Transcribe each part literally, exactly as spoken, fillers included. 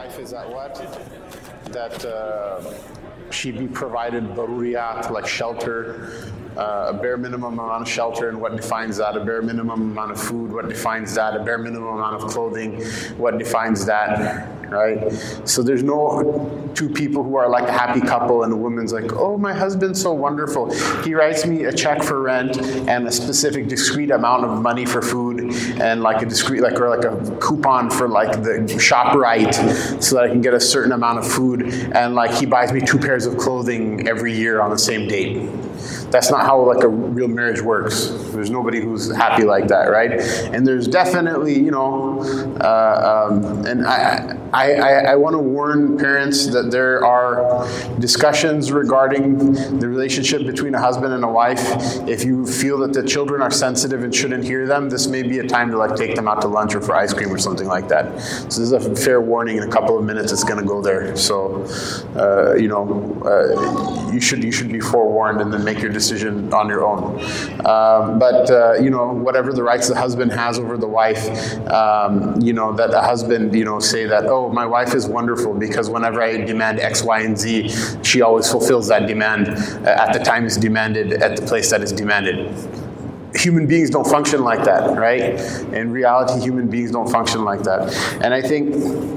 wife is that what? That uh, she be provided daruriyat, like shelter, uh, a bare minimum amount of shelter, and what defines that? A bare minimum amount of food, what defines that? A bare minimum amount of clothing, what defines that? Right? So there's no two people who are like a happy couple and the woman's like, oh, my husband's so wonderful. He writes me a check for rent and a specific discrete amount of money for food and like a discrete, like, or like a coupon for like the ShopRite so that I can get a certain amount of food, and like he buys me two pairs of clothing every year on the same date. That's not how like a real marriage works. There's nobody who's happy like that, right? And there's definitely, you know, uh, um, and I, I, I, I want to warn parents that there are discussions regarding the relationship between a husband and a wife. If you feel that the children are sensitive and shouldn't hear them, this may be a time to like take them out to lunch or for ice cream or something like that. So this is a fair warning. In a couple of minutes, it's going to go there. So, uh, you know, uh, you should you should be forewarned and then make your decision on your own. Um, but, uh, you know, whatever the rights the husband has over the wife, um, you know, that the husband, you know, say that, oh, my wife is wonderful because whenever I demand X, Y, and Z, she always fulfills that demand uh, at the time it's demanded, at the place that is demanded. Human beings don't function like that, right? In reality, human beings don't function like that. And I think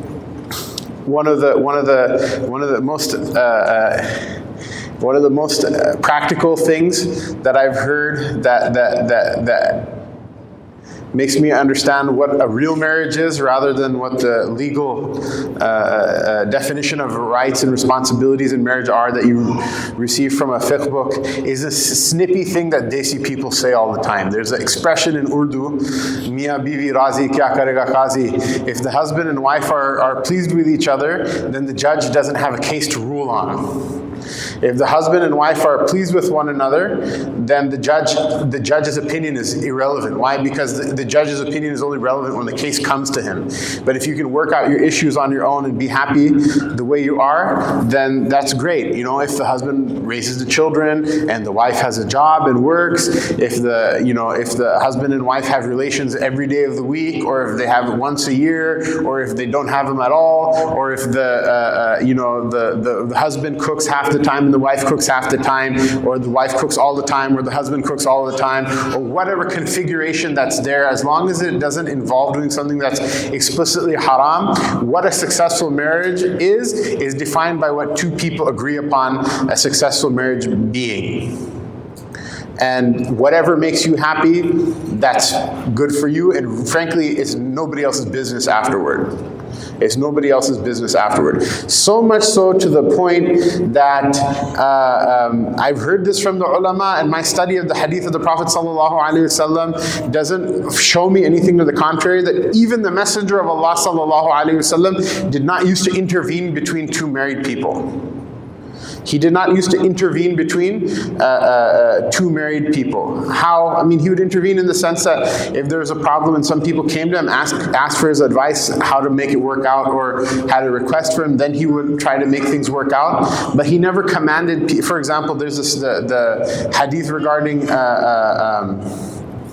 one of the, one of the, one of the most, uh, uh, One of the most uh, practical things that I've heard that that that that makes me understand what a real marriage is rather than what the legal uh, uh, definition of rights and responsibilities in marriage are that you receive from a fiqh book is a snippy thing that Desi people say all the time. There's an expression in Urdu, Mia bivi razi kya karega qazi. If the husband and wife are, are pleased with each other, then the judge doesn't have a case to rule on. If the husband and wife are pleased with one another, then the judge, the judge's opinion is irrelevant. Why? Because the, the judge's opinion is only relevant when the case comes to him. But if you can work out your issues on your own and be happy the way you are, then that's great. You know, if the husband raises the children and the wife has a job and works, if the, you know, if the husband and wife have relations every day of the week, or if they have it once a year, or if they don't have them at all, or if the, uh, uh, you know, the, the, the husband cooks half the time and the wife cooks half the time, or the wife cooks all the time, or the husband cooks all the time, or whatever configuration that's there, as long as it doesn't involve doing something that's explicitly haram, what a successful marriage is, is defined by what two people agree upon a successful marriage being. And whatever makes you happy, that's good for you, and frankly, it's nobody else's business afterward. It's nobody else's business afterward. So much so to the point that uh, um, I've heard this from the ulama, and my study of the hadith of the Prophet ﷺ doesn't show me anything to the contrary, that even the Messenger of Allah ﷺ did not used to intervene between two married people. He did not used to intervene between uh, uh, two married people. How? I mean, he would intervene in the sense that if there was a problem and some people came to him, asked asked for his advice how to make it work out, or had a request for him, then he would try to make things work out. But he never commanded. For example, there's this the, the hadith regarding. Uh, uh, um,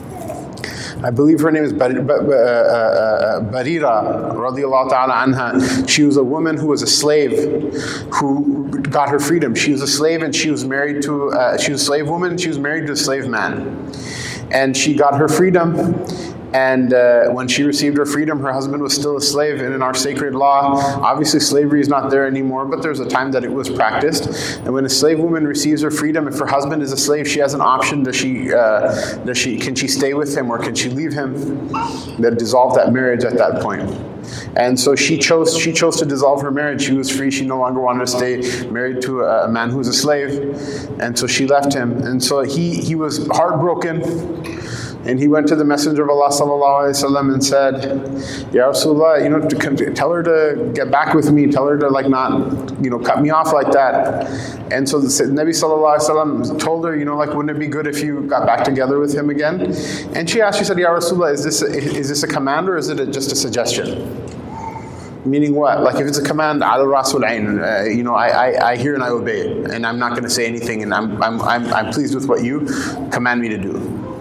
I believe her name is Bar- uh, uh, Barira radiallahu ta'ala anha. She was a woman who was a slave who got her freedom. She was a slave and she was married to, uh, she was a slave woman, she was married to a slave man. And she got her freedom. And uh, when she received her freedom, her husband was still a slave. And in our sacred law, obviously slavery is not there anymore, but there's a time that it was practiced. And when a slave woman receives her freedom, if her husband is a slave, she has an option. Does she, uh, does she, can she stay with him or can she leave him? That dissolve that marriage at that point. And so she chose, she chose to dissolve her marriage. She was free. She no longer wanted to stay married to a, a man who was a slave. And so she left him. And so he, he was heartbroken. And he went to the Messenger of Allah sallallahu alaihi wasallam and said, Ya Rasulullah, you know, to, tell her to get back with me. Tell her to like not, you know, cut me off like that. And so the Nabi sallallahu alaihi wasallam told her, you know, like, wouldn't it be good if you got back together with him again? And she asked, she said, Ya Rasulullah, is this a, is this a command or is it a, just a suggestion? Meaning what? Like if it's a command, ala rasul ayn, uh, you know, I, I, I hear and I obey it, and I'm not going to say anything, and I'm, I'm, I'm, I'm pleased with what you command me to do.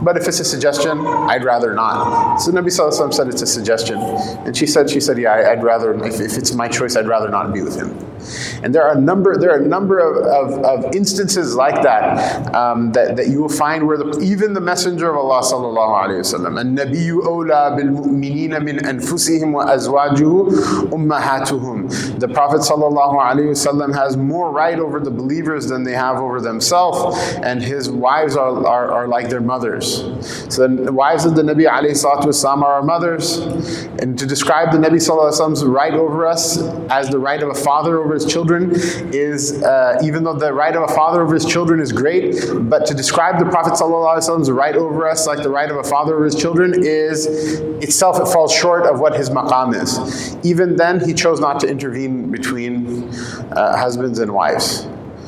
but if it's a suggestion, I'd rather not. So Nabi Sallallahu Alaihi Wasallam said it's a suggestion. And she said, she said, yeah, I'd rather, if, if it's my choice, I'd rather not be with him. And there are a number, there are a number of, of, of instances like that, um, that that you will find where the, even the Messenger of Allah Sallallahu Alaihi Wasallam, النبي أولى بالمؤمنين من أنفسهم وأزواجه أمهاتهم. The Prophet Sallallahu Alaihi Wasallam has more right over the believers than they have over themselves, and his wives are, are, are like their mothers. So the wives of the Nabi Alayhi Salatu Wasallam are our mothers. And to describe the Nabi Sallallahu Alaihi Wasallam's right over us as the right of a father over his children is, uh, even though the right of a father over his children is great, but to describe the Prophet Sallallahu Alaihi Wasallam's right over us like the right of a father over his children is itself, it falls short of what his maqam is. Even then, he chose not to intervene between uh, husbands and wives.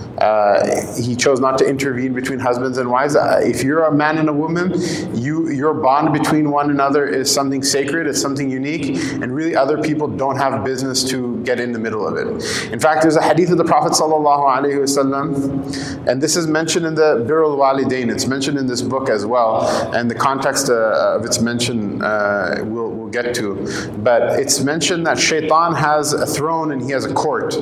Uh, he chose not to intervene between husbands and wives. Uh, if you're a man and a woman, you your bond between one another is something sacred, it's something unique, and really other people don't have business to get in the middle of it. In fact, there's a hadith of the Prophet Sallallahu Alaihi Wasallam, and this is mentioned in the Birrul Walidain. It's mentioned in this book as well, and the context uh, of its mention uh, we'll, we'll get to. But it's mentioned that Shaitan has a throne and he has a court.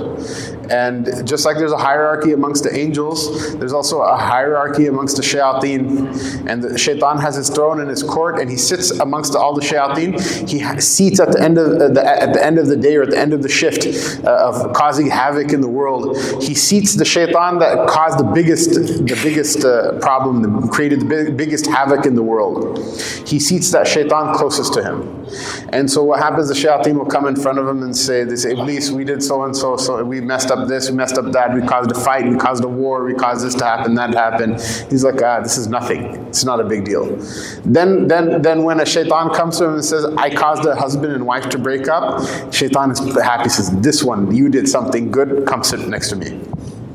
And just like there's a hierarchy amongst the angels, there's also a hierarchy amongst the shayateen. And the shaitan has his throne and his court, and he sits amongst all the shayateen. He seats at the end of uh, the at the end of the day or at the end of the shift uh, of causing havoc in the world. He seats the shaitan that caused the biggest the biggest uh, problem, that created the big, biggest havoc in the world. He seats that shaitan closest to him. And so what happens, the shayateen will come in front of him and say, they say, Iblis, we did so and so, so we messed up this, we messed up that, we caused a fight, we caused a war, we caused this to happen, that to happen. He's like, ah, this is nothing. It's not a big deal. Then, then, then when a shaitan comes to him and says, I caused a husband and wife to break up, shaitan is happy, says, this one, you did something good, come sit next to me.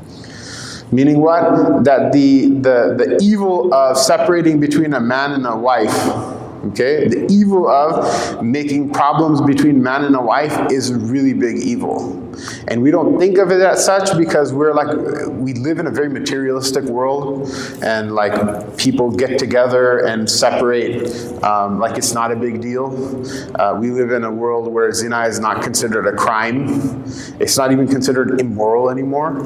Meaning what? That the, the, the evil of separating between a man and a wife, okay, the evil of making problems between man and a wife is a really big evil. And we don't think of it as such because we're like, we live in a very materialistic world, and like people get together and separate um, like it's not a big deal. Uh, we live in a world where zina is not considered a crime. It's not even considered immoral anymore.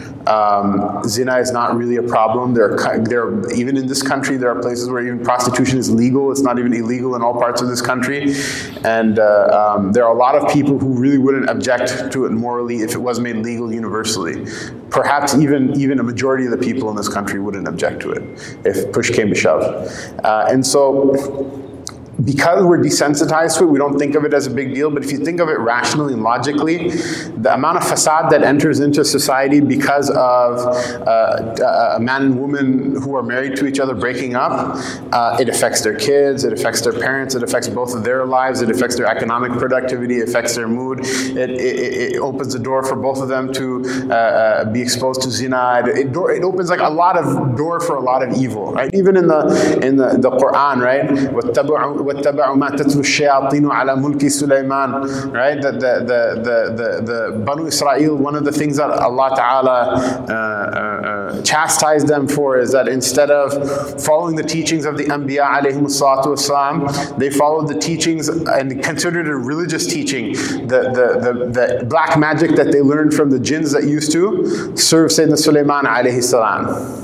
Um, zina is not really a problem. There are, there are, even in this country, there are places where even prostitution is legal. It's not even illegal in all parts of this country. And uh, um, there are a lot of people who really wouldn't object to it morally if it was made legal universally. Perhaps even, even a majority of the people in this country wouldn't object to it if push came to shove. Uh, and so, because we're desensitized to it, we don't think of it as a big deal. But if you think of it rationally and logically, the amount of fasad that enters into society because of uh, a man and woman who are married to each other breaking up, uh, it affects their kids, it affects their parents, it affects both of their lives, it affects their economic productivity, it affects their mood. It, it, it opens the door for both of them to uh, uh, be exposed to zina. It, it, door, it opens like a lot of door for a lot of evil, right? Even in the in the, the Quran, right? وَاتَّبَعُوا مَا تَتْلُو الشَّيَاطِينُ عَلَى مُلْكِ سُلَيْمَانَ. Right? The, the, the, the, the, the Banu Israel, one of the things that Allah Ta'ala uh, uh, chastised them for is that instead of following the teachings of the Anbiya alayhimu salatu wasalam, they followed the teachings and considered it a religious teaching. The, the, the, the black magic that they learned from the jinns that used to serve Sayyidina Sulaiman alayhi salam.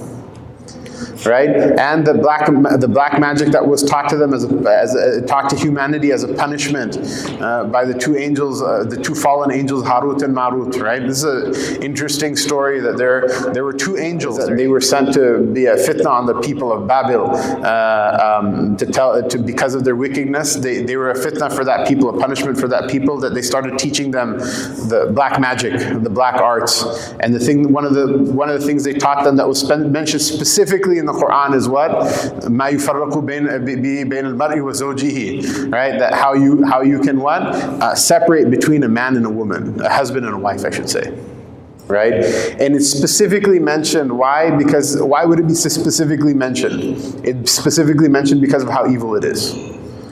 Right, and the black the black magic that was taught to them as a, as a, taught to humanity as a punishment uh, by the two angels, uh, the two fallen angels Harut and Marut. Right, this is an interesting story that there there were two angels that they were sent to be a fitna on the people of Babel uh, um, to tell to because of their wickedness. They they were a fitna for that people, a punishment for that people, that they started teaching them the black magic, the black arts, and the thing one of the one of the things they taught them that was mentioned specifically in the Quran is what? مَا يُفَرَّقُ بَيْنَ الْمَرْءِ وَزَوْجِهِ. Right? That how you how you can what? Uh, separate between a man and a woman, a husband and a wife, I should say. Right? And it's specifically mentioned. Why? Because why would it be specifically mentioned? It's specifically mentioned because of how evil it is.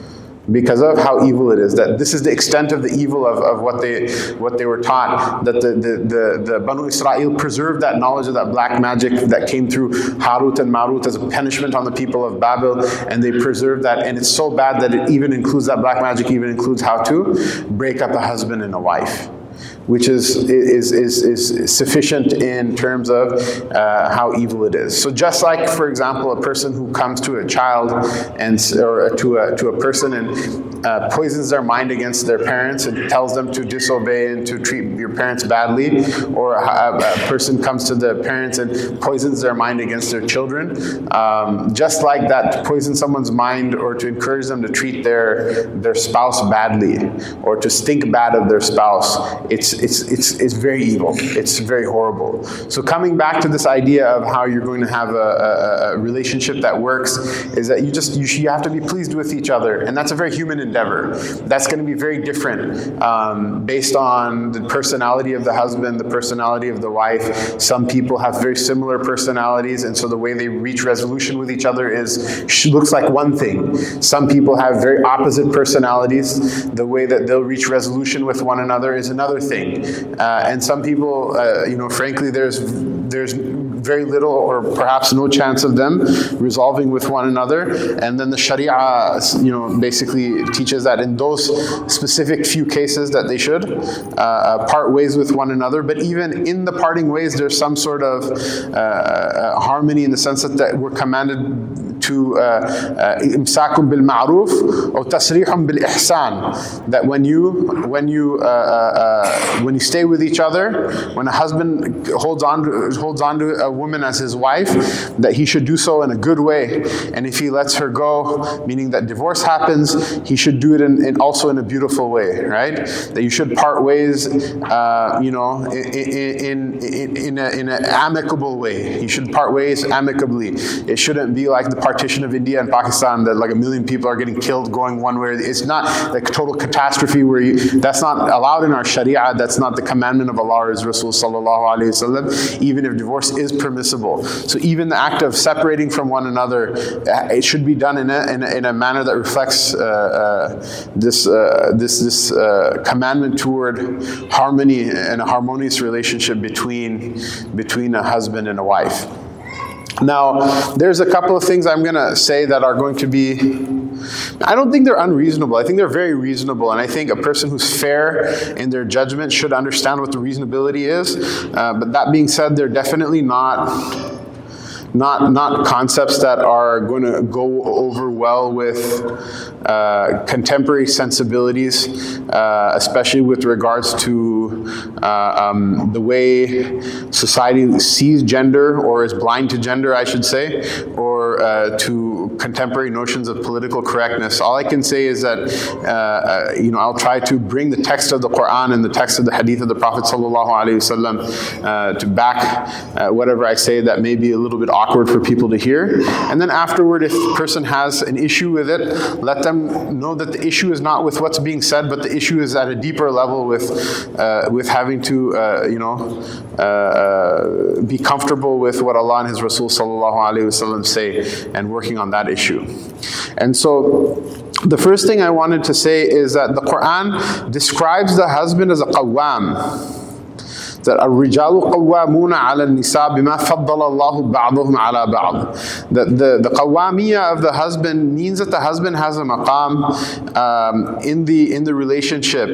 because of how evil it is. That this is the extent of the evil of, of what they what they were taught. That the, the, the, the Banu Israel preserved that knowledge of that black magic that came through Harut and Marut as a punishment on the people of Babel, and they preserved that. And it's so bad that it even includes, that black magic even includes how to break up a husband and a wife, which is, is, is, is sufficient in terms of uh, how evil it is. So just like, for example, a person who comes to a child and, or to a, to a person and uh, poisons their mind against their parents and tells them to disobey and to treat your parents badly, or a, a person comes to the parents and poisons their mind against their children, um, just like that, to poison someone's mind or to encourage them to treat their, their spouse badly or to think bad of their spouse, it's It's, it's, it's very evil. It's very horrible. So coming back to this idea of how you're going to have a, a, a relationship that works is that you just, you, you have to be pleased with each other. And that's a very human endeavor. That's going to be very different um, based on the personality of the husband, the personality of the wife. Some people have very similar personalities, and so the way they reach resolution with each other is, looks like one thing. Some people have very opposite personalities. The way that they'll reach resolution with one another is another thing. Uh, and some people, uh, you know, frankly, there's there's very little or perhaps no chance of them resolving with one another. And then the Sharia, you know, basically teaches that in those specific few cases that they should uh, part ways with one another. But even in the parting ways, there's some sort of uh, harmony in the sense that, that we're commanded to imsakum bil ma'ruf or tasrihum bil ihsan, that when you when you uh, uh, when you stay with each other, when a husband holds on to, holds on to a woman as his wife, that he should do so in a good way, and if he lets her go, meaning that divorce happens, he should do it in, in also in a beautiful way, right? That you should part ways, uh, you know, in in in, in, a, in an amicable way. You should part ways amicably. It shouldn't be like the partition of India and Pakistan, that like a million people are getting killed going one way. It's not like total catastrophe where you, that's not allowed in our Sharia. That's not the commandment of Allah or His Rasul sallallahu alaihi wasallam, even if divorce is permissible. So even the act of separating from one another, it should be done in a, in a, in a manner that reflects uh, uh, this, uh, this, this uh, commandment toward harmony and a harmonious relationship between, between a husband and a wife. Now, there's a couple of things I'm going to say that are going to be, I don't think they're unreasonable. I think they're very reasonable. And I think a person who's fair in their judgment should understand what the reasonability is. Uh, but that being said, they're definitely not... Not, not concepts that are going to go over well with uh, contemporary sensibilities, uh, especially with regards to uh, um, the way society sees gender, or is blind to gender, I should say, or uh, to contemporary notions of political correctness. All I can say is that, uh, you know, I'll try to bring the text of the Quran and the text of the Hadith of the Prophet sallallahu alaihi wasallam uh, to back uh, whatever I say that may be a little bit awkward for people to hear. And then afterward, if the person has an issue with it, let them know that the issue is not with what's being said, but the issue is at a deeper level with uh, with having to, uh, you know, uh, be comfortable with what Allah and His Rasul sallallahu alaihi wasallam say, and working on that issue. And so, the first thing I wanted to say is that the Quran describes the husband as a qawwam. That الرجال قوامون على النساء بما فضل الله بعضهم على بعض. That the the qawwamiyya of the husband means that the husband has a maqam um, in the in the relationship,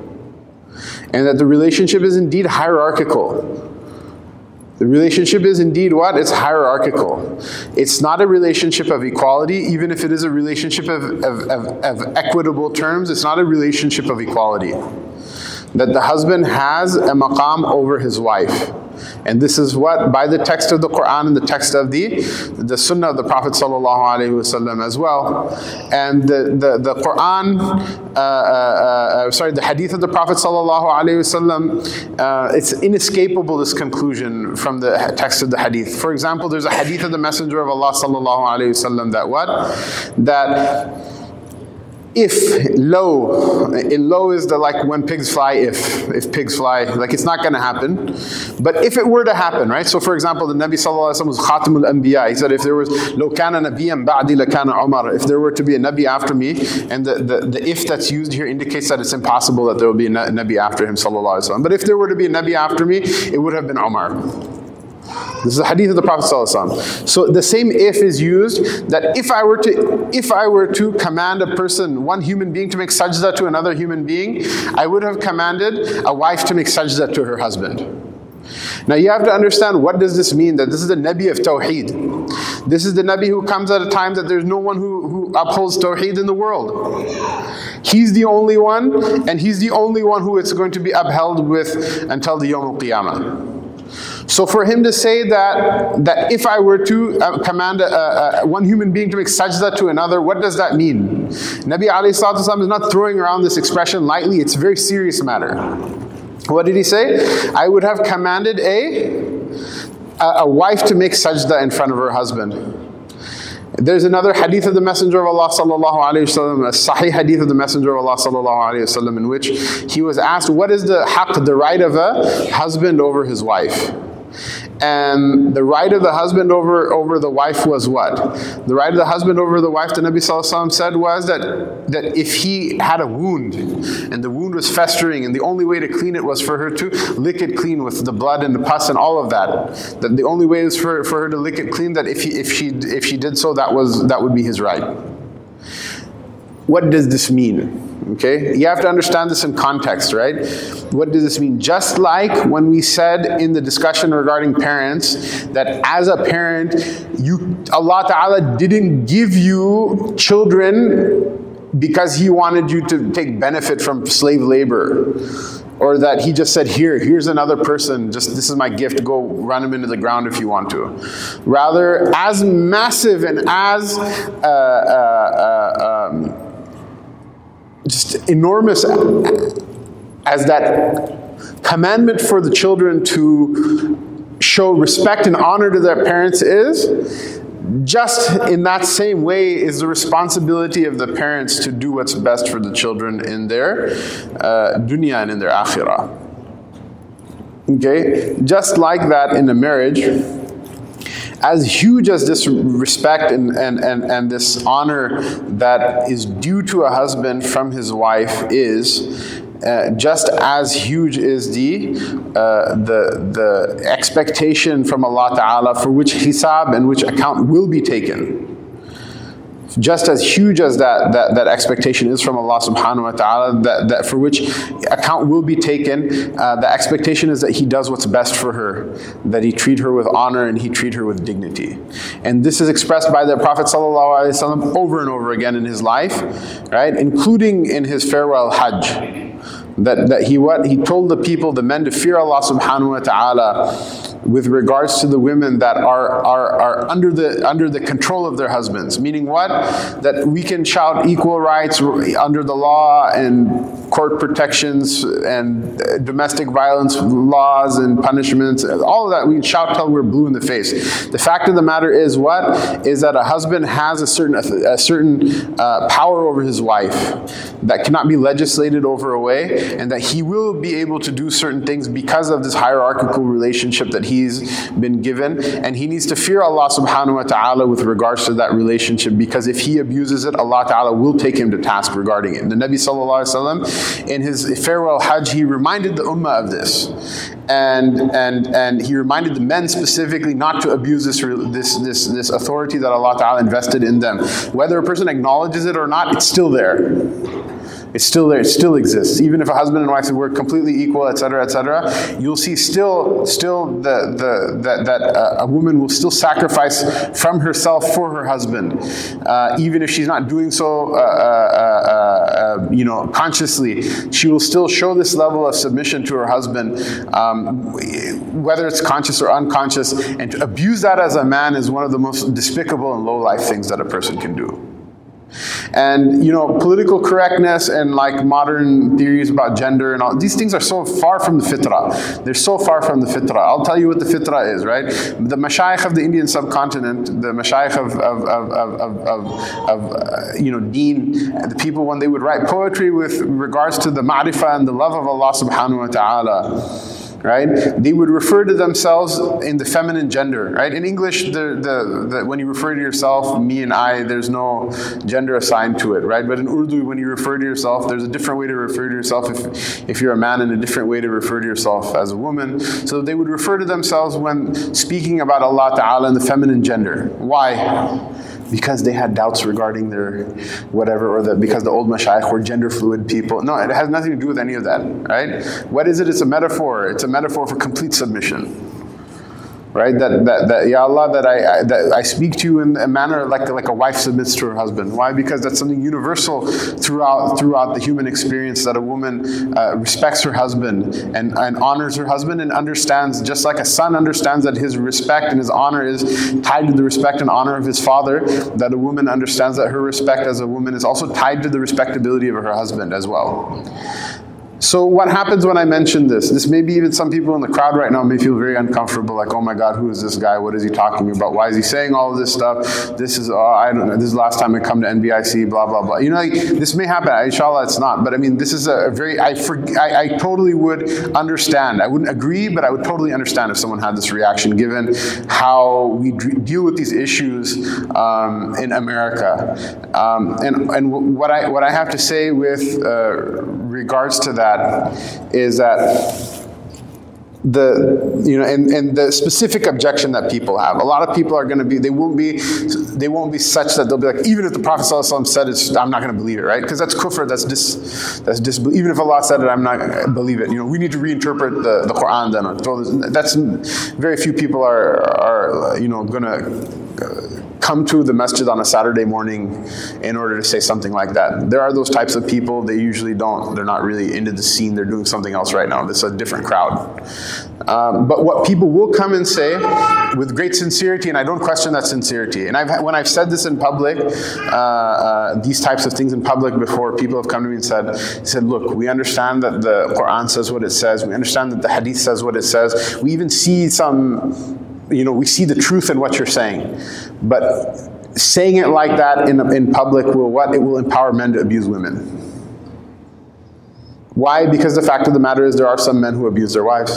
and that the relationship is indeed hierarchical. The relationship is indeed what? It's hierarchical. It's not a relationship of equality, even if it is a relationship of, of, of, of equitable terms. It's not a relationship of equality. That the husband has a maqam over his wife. And this is what, by the text of the Quran and the text of the, the Sunnah of the Prophet sallallahu alaihi wasallam as well. And the, the, the Quran, uh, uh, uh, sorry, the Hadith of the Prophet sallallahu alaihi wasallam, uh, it's inescapable, this conclusion from the text of the Hadith. For example, there's a Hadith of the Messenger of Allah sallallahu alaihi wasallam that what? That if, low, in low is the like when pigs fly, if, if pigs fly, like it's not going to happen. But if it were to happen, right? So for example, the Nabi sallallahu alaihi wasallam was Khatamul Anbiya. He said if there was, لو كان نبيا بعدي لكان عمر. If there were to be a Nabi after me, and the, the, the if that's used here indicates that it's impossible that there will be a Nabi after him sallallahu alaihi wasallam. But if there were to be a Nabi after me, it would have been Umar. This is the hadith of the Prophet ﷺ. So the same if is used, that if I were to if I were to command a person, one human being, to make sajda to another human being, I would have commanded a wife to make sajda to her husband. Now you have to understand, what does this mean? That this is the Nabi of Tawheed. This is the Nabi who comes at a time that there's no one who, who upholds Tawheed in the world. He's the only one, and he's the only one who it's going to be upheld with until the Yawm al-Qiyamah. So for him to say that, that if I were to uh, command a, a, one human being to make sajda to another, what does that mean? Nabi alayhi salatu wasalam is not throwing around this expression lightly. It's a very serious matter. What did he say? I would have commanded a, a, a wife to make sajda in front of her husband. There's another hadith of the Messenger of Allah sallallahu alayhi wasallam, a sahih hadith of the Messenger of Allah sallallahu alayhi wasallam, in which he was asked, what is the haqq, the right of a husband over his wife? And the right of the husband over, over the wife was what? The right of the husband over the wife, the Nabi sallallahu alaihi wasallam said, was that, that if he had a wound and the wound was festering, and the only way to clean it was for her to lick it clean with the blood and the pus and all of that, that the only way is for, for her to lick it clean, that if, he, if, she, if she did so, that, was, that would be his right. What does this mean? Okay, you have to understand this in context, right? What does this mean? Just like when we said in the discussion regarding parents, that as a parent, you, Allah Ta'ala didn't give you children because He wanted you to take benefit from slave labor. Or that He just said, here, here's another person, just this is my gift, go run him into the ground if you want to. Rather, as massive and as uh, uh, uh, um, just enormous as that commandment for the children to show respect and honor to their parents is, just in that same way is the responsibility of the parents to do what's best for the children in their uh, dunya and in their akhirah. Okay? Just like that in a marriage, as huge as this respect and, and, and, and this honor that is due to a husband from his wife is, uh, just as huge is the, uh, the, the expectation from Allah Ta'ala for which hisab and which account will be taken. Just as huge as that, that, that expectation is from Allah subhanahu wa ta'ala, that, that for which account will be taken, uh, the expectation is that He does what's best for her, that He treat her with honor and He treat her with dignity. And this is expressed by the Prophet sallallahu alaihi wasallam over and over again in his life, right? Including in his farewell Hajj. That, that he what he told the people, the men, to fear Allah subhanahu wa ta'ala with regards to the women that are, are, are under the under the control of their husbands. Meaning what? That we can shout equal rights under the law and court protections and domestic violence laws and punishments, all of that we can shout till we're blue in the face. The fact of the matter is what? Is that a husband has a certain a certain uh, power over his wife that cannot be legislated over away, and that he will be able to do certain things because of this hierarchical relationship that he's been given, and he needs to fear Allah subhanahu wa ta'ala with regards to that relationship, because if he abuses it, Allah ta'ala will take him to task regarding it. And the Nabi sallallahu alaihi wasallam, in his farewell Hajj, he reminded the ummah of this. And, and, and he reminded the men specifically not to abuse this, this, this, this authority that Allah Ta'ala invested in them. Whether a person acknowledges it or not, it's still there. It's still there, it still exists. Even if a husband and wife were completely equal, et cetera, et cetera, you'll see still, still the, the, that, that uh, a woman will still sacrifice from herself for her husband. Uh, even if she's not doing so, uh, uh, uh, uh, you know, consciously, she will still show this level of submission to her husband, um, whether it's conscious or unconscious. And to abuse that as a man is one of the most despicable and low-life things that a person can do. And, you know, political correctness and like modern theories about gender and all, these things are so far from the fitrah. They're so far from the fitrah. I'll tell you what the fitrah is, right? The mashayikh of the Indian subcontinent, the mashayikh of, of, of, of, of, of, of uh, you know, deen, the people when they would write poetry with regards to the ma'rifah and the love of Allah subhanahu wa ta'ala, right? They would refer to themselves in the feminine gender, right? In English, the, the, the, when you refer to yourself, me and I, there's no gender assigned to it, right? But in Urdu, when you refer to yourself, there's a different way to refer to yourself if, if you're a man and a different way to refer to yourself as a woman. So they would refer to themselves when speaking about Allah Ta'ala in the feminine gender. Why? Because they had doubts regarding their whatever, or the, because the old mashayikh were gender fluid people. No, it has nothing to do with any of that, right? What is it? It's a metaphor. It's a metaphor for complete submission. Right? That, that, that, Ya Allah, that I, I, that I speak to you in a manner like, like a wife submits to her husband. Why? Because that's something universal throughout, throughout the human experience, that a woman uh, respects her husband and, and honors her husband and understands, just like a son understands that his respect and his honor is tied to the respect and honor of his father, that a woman understands that her respect as a woman is also tied to the respectability of her husband as well. So what happens when I mention this? This may be even some people in the crowd right now may feel very uncomfortable, like, oh my God, who is this guy? What is he talking about? Why is he saying all of this stuff? This is, oh, I don't know, this is the last time I come to N B I C, blah, blah, blah. You know, like, this may happen, inshallah it's not, but I mean, this is a very, I, for, I, I totally would understand. I wouldn't agree, but I would totally understand if someone had this reaction, given how we deal with these issues um, in America. Um, and and what, I, what I have to say with uh, regards to that is that the, you know, and, and the specific objection that people have. A lot of people are going to be, they won't be, they won't be such that they'll be like, even if the Prophet ﷺ said it, I'm not going to believe it, right? Because that's kufr, that's dis, that's disbelief. Even if Allah said it, I'm not going to believe it. You know, we need to reinterpret the, the Quran then. Or throw this, that's, very few people are, are you know, going to come to the masjid on a Saturday morning in order to say something like that. There are those types of people. They usually don't, they're not really into the scene. They're doing something else right now. This is a different crowd. Um, but what people will come and say with great sincerity, and I don't question that sincerity, and I've, when I've said this in public, uh, uh, these types of things in public before, people have come to me and said, said, look, we understand that the Quran says what it says. We understand that the Hadith says what it says. We even see some, you know, we see the truth in what you're saying. But saying it like that in, in public will what? It will empower men to abuse women. Why? Because the fact of the matter is there are some men who abuse their wives.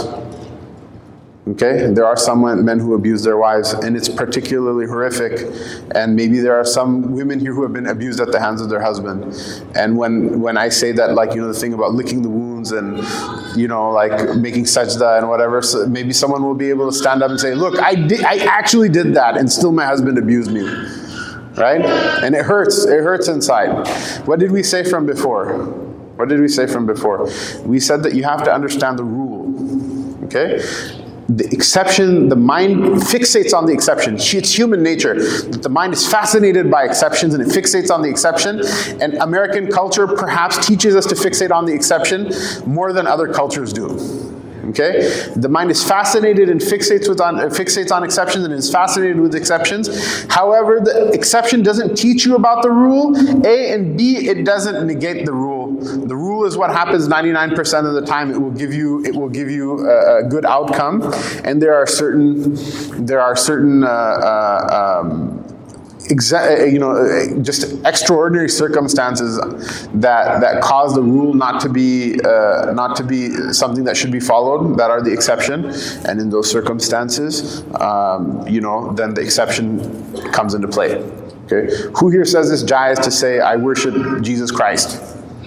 Okay? There are some men who abuse their wives, and it's particularly horrific. And maybe there are some women here who have been abused at the hands of their husband. And when, when I say that, like, you know, the thing about licking the wounds and, you know, like making sajda and whatever, so maybe someone will be able to stand up and say, look, I, did, I actually did that, and still my husband abused me. Right? And it hurts. It hurts inside. What did we say from before? What did we say from before? We said that you have to understand the rule. Okay? The exception, the mind fixates on the exception. It's human nature that the mind is fascinated by exceptions, and it fixates on the exception. And American culture perhaps teaches us to fixate on the exception more than other cultures do. Okay? The mind is fascinated and fixates, with on, uh, fixates on exceptions and is fascinated with exceptions. However, the exception doesn't teach you about the rule, A, and B, it doesn't negate the rule. The rule is what happens ninety-nine percent of the time. It will give you, it will give you a, a good outcome. And there are certain, there are certain, uh, uh, um, Exa you know, just extraordinary circumstances that that cause the rule not to be uh, not to be something that should be followed, that are the exception. And in those circumstances, um, you know, then the exception comes into play. Okay, who here says it's jaiz to say I worship Jesus Christ?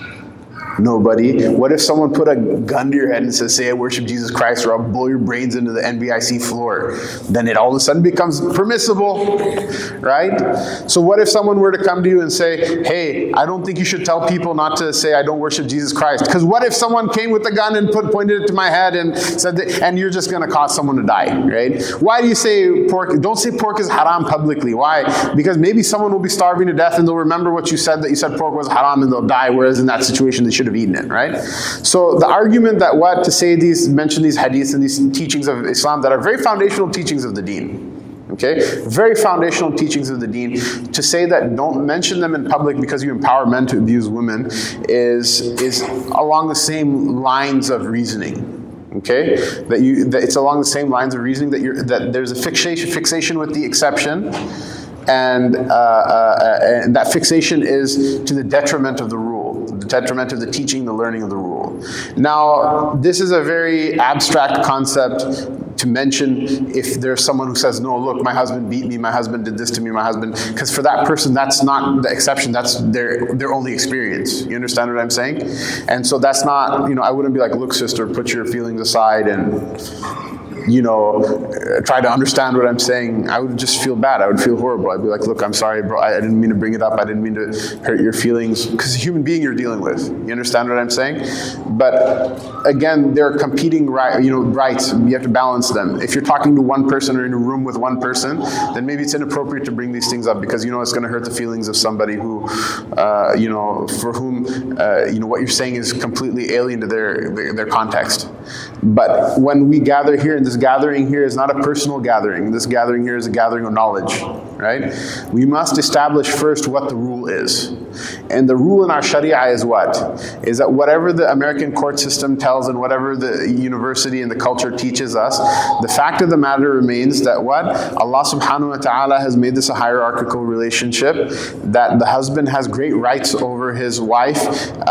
Nobody. What if someone put a gun to your head and says, say I worship Jesus Christ, or I'll blow your brains into the N B I C floor? Then it all of a sudden becomes permissible, right? So what if someone were to come to you and say, hey, I don't think you should tell people not to say I don't worship Jesus Christ? Because what if someone came with a gun and put, pointed it to my head and said that, and you're just going to cause someone to die, right? Why do you say pork? Don't say pork is haram publicly. Why? Because maybe someone will be starving to death and they'll remember what you said, that you said pork was haram, and they'll die, whereas in that situation they should have eaten it, right? So the argument that what to say these, mention these hadiths and these teachings of Islam that are very foundational teachings of the deen, Okay? Very foundational teachings of the deen. To say that don't mention them in public because you empower men to abuse women is, is along the same lines of reasoning. Okay? That you that it's along the same lines of reasoning that you're that there's a fixation fixation with the exception, and, uh, uh, and that fixation is to the detriment of the rule, the detriment of the teaching, the learning of the rule. Now, this is a very abstract concept to mention if there's someone who says, no, look, my husband beat me, my husband did this to me, my husband, because for that person, that's not the exception, that's their their only experience. You understand what I'm saying? And so that's not, you know, I wouldn't be like, look, sister, put your feelings aside and, you know, try to understand what I'm saying. I would just feel bad. I would feel horrible. I'd be like, look, I'm sorry, bro. I didn't mean to bring it up. I didn't mean to hurt your feelings. Because a human being you're dealing with. You understand what I'm saying? But again, there are competing right, you know, rights. You have to balance them. If you're talking to one person or in a room with one person, then maybe it's inappropriate to bring these things up because you know it's going to hurt the feelings of somebody who, uh, you know, for whom, uh, you know, what you're saying is completely alien to their, their, their context. But when we gather here in this gathering here is not a personal gathering. This gathering here is a gathering of knowledge, right? We must establish first what the rule is. And the rule in our Sharia is what? Is that whatever the American court system tells and whatever the university and the culture teaches us, the fact of the matter remains that what? Allah subhanahu wa ta'ala has made this a hierarchical relationship, that the husband has great rights over his wife,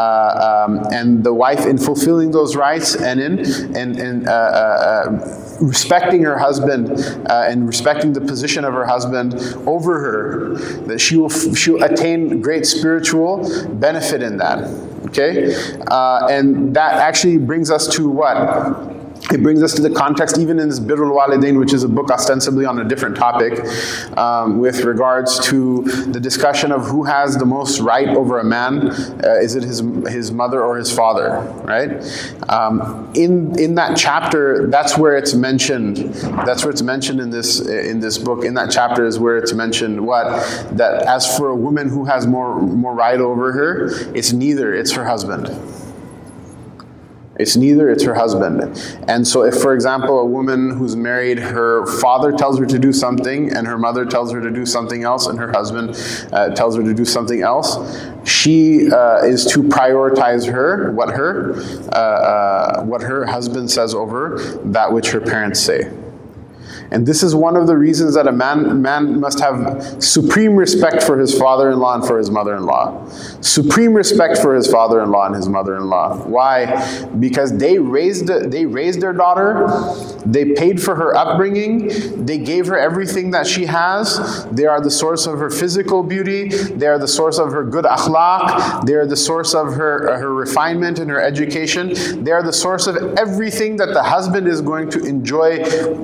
uh, um, and the wife in fulfilling those rights and in, in, in uh, uh, respecting her husband uh, and respecting the position of her husband over her, that she will she will attain great spiritual benefit in that. Okay, uh, and that actually brings us to what? It brings us to the context even in this Birrul Walidain, which is a book ostensibly on a different topic, um, with regards to the discussion of who has the most right over a man. Uh, is it his his mother or his father, right? Um, in in that chapter, that's where it's mentioned. That's where it's mentioned in this in this book. In that chapter is where it's mentioned what? That as for a woman who has more more right over her, it's neither, it's her husband. It's neither, it's her husband. And so if, for example, a woman who's married, her father tells her to do something and her mother tells her to do something else and her husband uh, tells her to do something else, she uh, is to prioritize her, what her, uh, uh, what her husband says over that which her parents say. And this is one of the reasons that a man, man must have supreme respect for his father-in-law and for his mother-in-law. Supreme respect for his father-in-law and his mother-in-law. Why? Because they raised, they raised their daughter, they paid for her upbringing, they gave her everything that she has, they are the source of her physical beauty, they are the source of her good akhlaq, they are the source of her, her refinement and her education, they are the source of everything that the husband is going to enjoy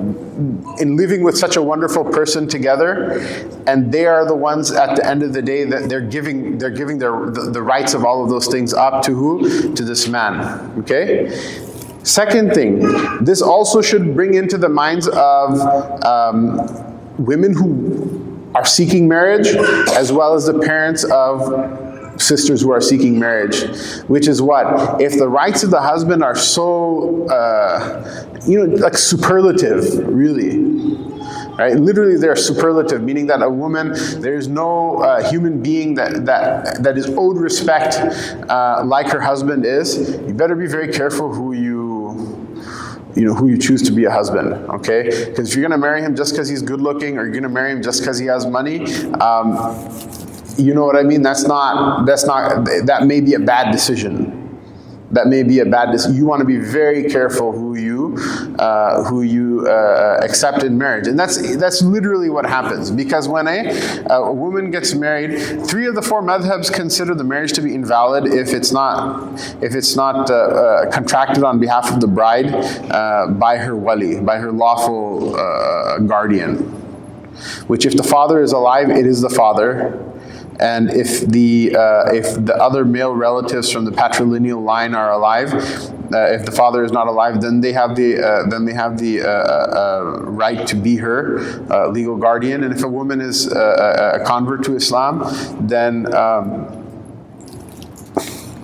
in living with such a wonderful person together, and they are the ones at the end of the day that they're giving they're giving their the, the rights of all of those things up to who? To this man. Okay? Second thing, this also should bring into the minds of um, women who are seeking marriage, as well as the parents of sisters who are seeking marriage, which is what? If the rights of the husband are so, uh, you know, like superlative, really, right? Literally, they're superlative, meaning that a woman, there's no uh, human being that that that is owed respect uh, like her husband is. You better be very careful who you. you know, who you choose to be a husband, okay? Because if you're gonna marry him just because he's good looking, or you're gonna marry him just because he has money, um, you know what I mean? That's not, that's not, that may be a bad decision. That may be a bad decision. You want to be very careful who you, uh, who you uh, accept in marriage. And that's, that's literally what happens. Because when a, a woman gets married, three of the four madhabs consider the marriage to be invalid if it's not, if it's not uh, uh, contracted on behalf of the bride uh, by her wali, by her lawful uh, guardian. Which if the father is alive, it is the father. And if the uh, if the other male relatives from the patrilineal line are alive, uh, if the father is not alive, then they have the uh, then they have the uh, uh, right to be her uh, legal guardian. And if a woman is uh, a convert to Islam, then um,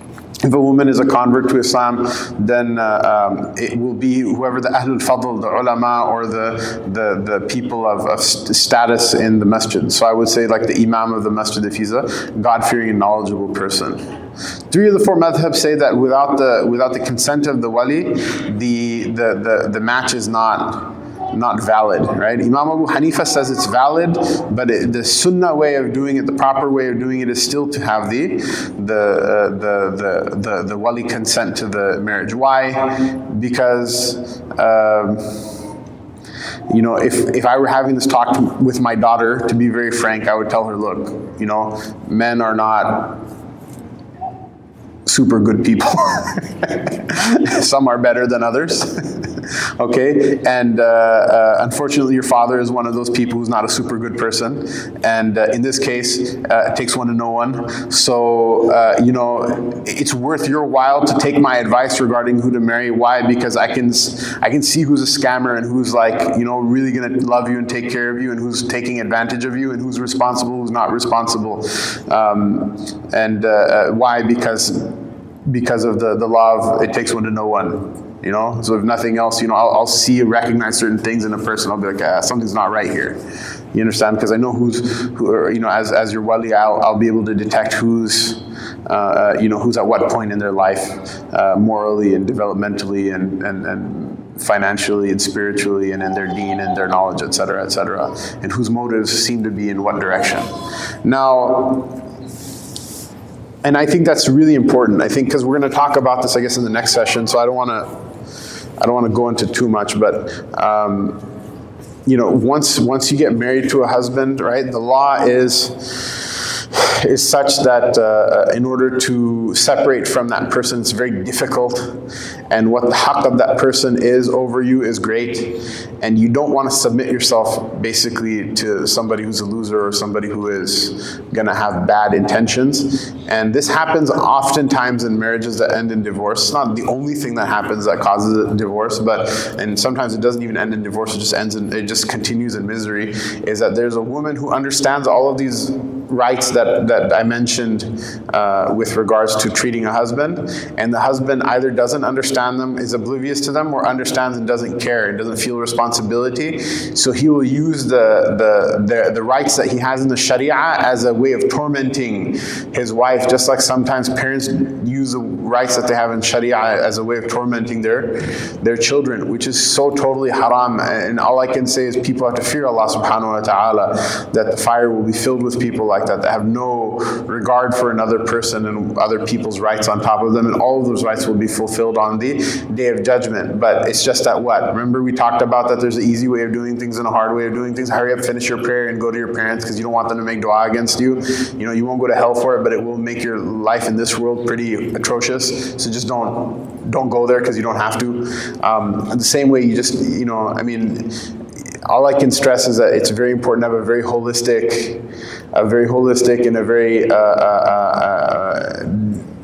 if a woman is a convert to Islam, then uh, um, it will be whoever the Ahlul Fadl, the ulama, or the the, the people of, of status in the masjid. So I would say like the imam of the masjid if he's a God-fearing and knowledgeable person. Three of the four madhabs say that without the without the consent of the wali, the the the, the match is not not valid, right? Imam Abu Hanifa says it's valid, but it, the sunnah way of doing it, the proper way of doing it, is still to have the the uh, the, the the the wali consent to the marriage. Why? Because um, you know, if if I were having this talk to, with my daughter, to be very frank, I would tell her, look, you know, men are not super good people. Some are better than others. Okay, and uh, uh, unfortunately your father is one of those people who's not a super good person, and uh, in this case uh, it takes one to know one. So uh, you know, it's worth your while to take my advice regarding who to marry. Why? Because I can I can see who's a scammer and who's like, you know, really gonna love you and take care of you, and who's taking advantage of you, and who's responsible, who's not responsible. Um, and uh, why? Because because of the the law of it takes one to know one. You know, so if nothing else, you know, I'll, I'll see and recognize certain things in a person. I'll be like, ah, something's not right here. You understand? Because I know who's, who, or, you know, as as your wali, I'll I'll be able to detect who's, uh, you know, who's at what point in their life, uh, morally and developmentally and and and financially and spiritually and in their deen and their knowledge, et cetera, et cetera, and whose motives seem to be in what direction. Now. And I think that's really important. I think because we're going to talk about this, I guess, in the next session. So I don't want to, I don't want to go into too much. But um, you know, once once you get married to a husband, right? The law is is such that uh, in order to separate from that person, it's very difficult. And what the haqq of that person is over you is great. And you don't want to submit yourself basically to somebody who's a loser or somebody who is going to have bad intentions. And this happens oftentimes in marriages that end in divorce. It's not the only thing that happens that causes a divorce, but, and sometimes it doesn't even end in divorce, it just ends in, it just continues in misery, is that there's a woman who understands all of these rights that, that I mentioned uh, with regards to treating a husband, and the husband either doesn't understand them, is oblivious to them, or understands and doesn't care and doesn't feel responsibility. So he will use the, the, the, the rights that he has in the Sharia as a way of tormenting his wife, just like sometimes parents use the rights that they have in Sharia as a way of tormenting their, their children, which is so totally haram. And all I can say is people have to fear Allah subhanahu wa ta'ala, that the fire will be filled with people like that, that have no regard for another person and other people's rights on top of them, and all of those rights will be fulfilled on the Day of Judgment. But it's just that what? Remember we talked about that there's an easy way of doing things and a hard way of doing things. Hurry up, finish your prayer and go to your parents, because you don't want them to make dua against you. You know, you won't go to hell for it, but it will make your life in this world pretty atrocious. So just don't don't go there, because you don't have to. Um, the same way you just, you know, I mean, all I can stress is that it's very important to have a very holistic, a very holistic and a very uh, uh, uh,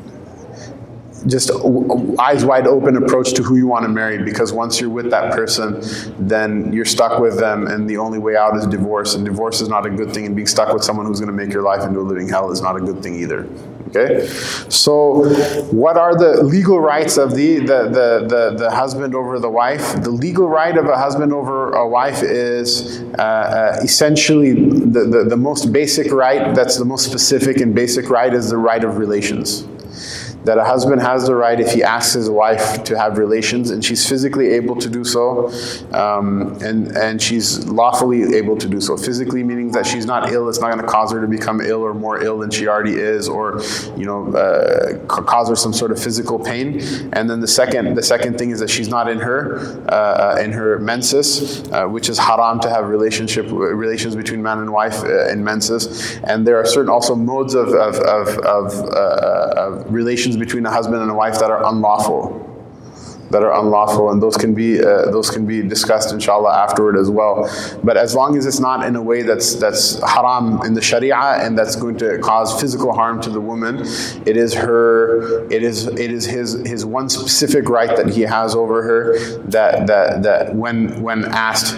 just eyes wide open approach to who you want to marry, because once you're with that person, then you're stuck with them, and the only way out is divorce, and divorce is not a good thing, and being stuck with someone who's going to make your life into a living hell is not a good thing either. Okay, so what are the legal rights of the, the, the, the, the husband over the wife? The legal right of a husband over a wife is uh, uh, essentially the, the, the most basic right, that's the most specific and basic right, is the right of relations. That a husband has the right, if he asks his wife to have relations and she's physically able to do so, um, and, and she's lawfully able to do so. Physically meaning that she's not ill, it's not going to cause her to become ill or more ill than she already is, or, you know, uh, cause her some sort of physical pain. And then the second, the second thing is that she's not in her, uh, in her menses, uh, which is haram to have relationship relations between man and wife uh, in menses. And there are certain also modes of, of, of, of, uh, of relations between a husband and a wife that are unlawful, that are unlawful, and those can be uh, those can be discussed inshallah afterward as well. But as long as it's not in a way that's that's haram in the Sharia and that's going to cause physical harm to the woman, it is her, it is it is his his one specific right that he has over her, that that that when when asked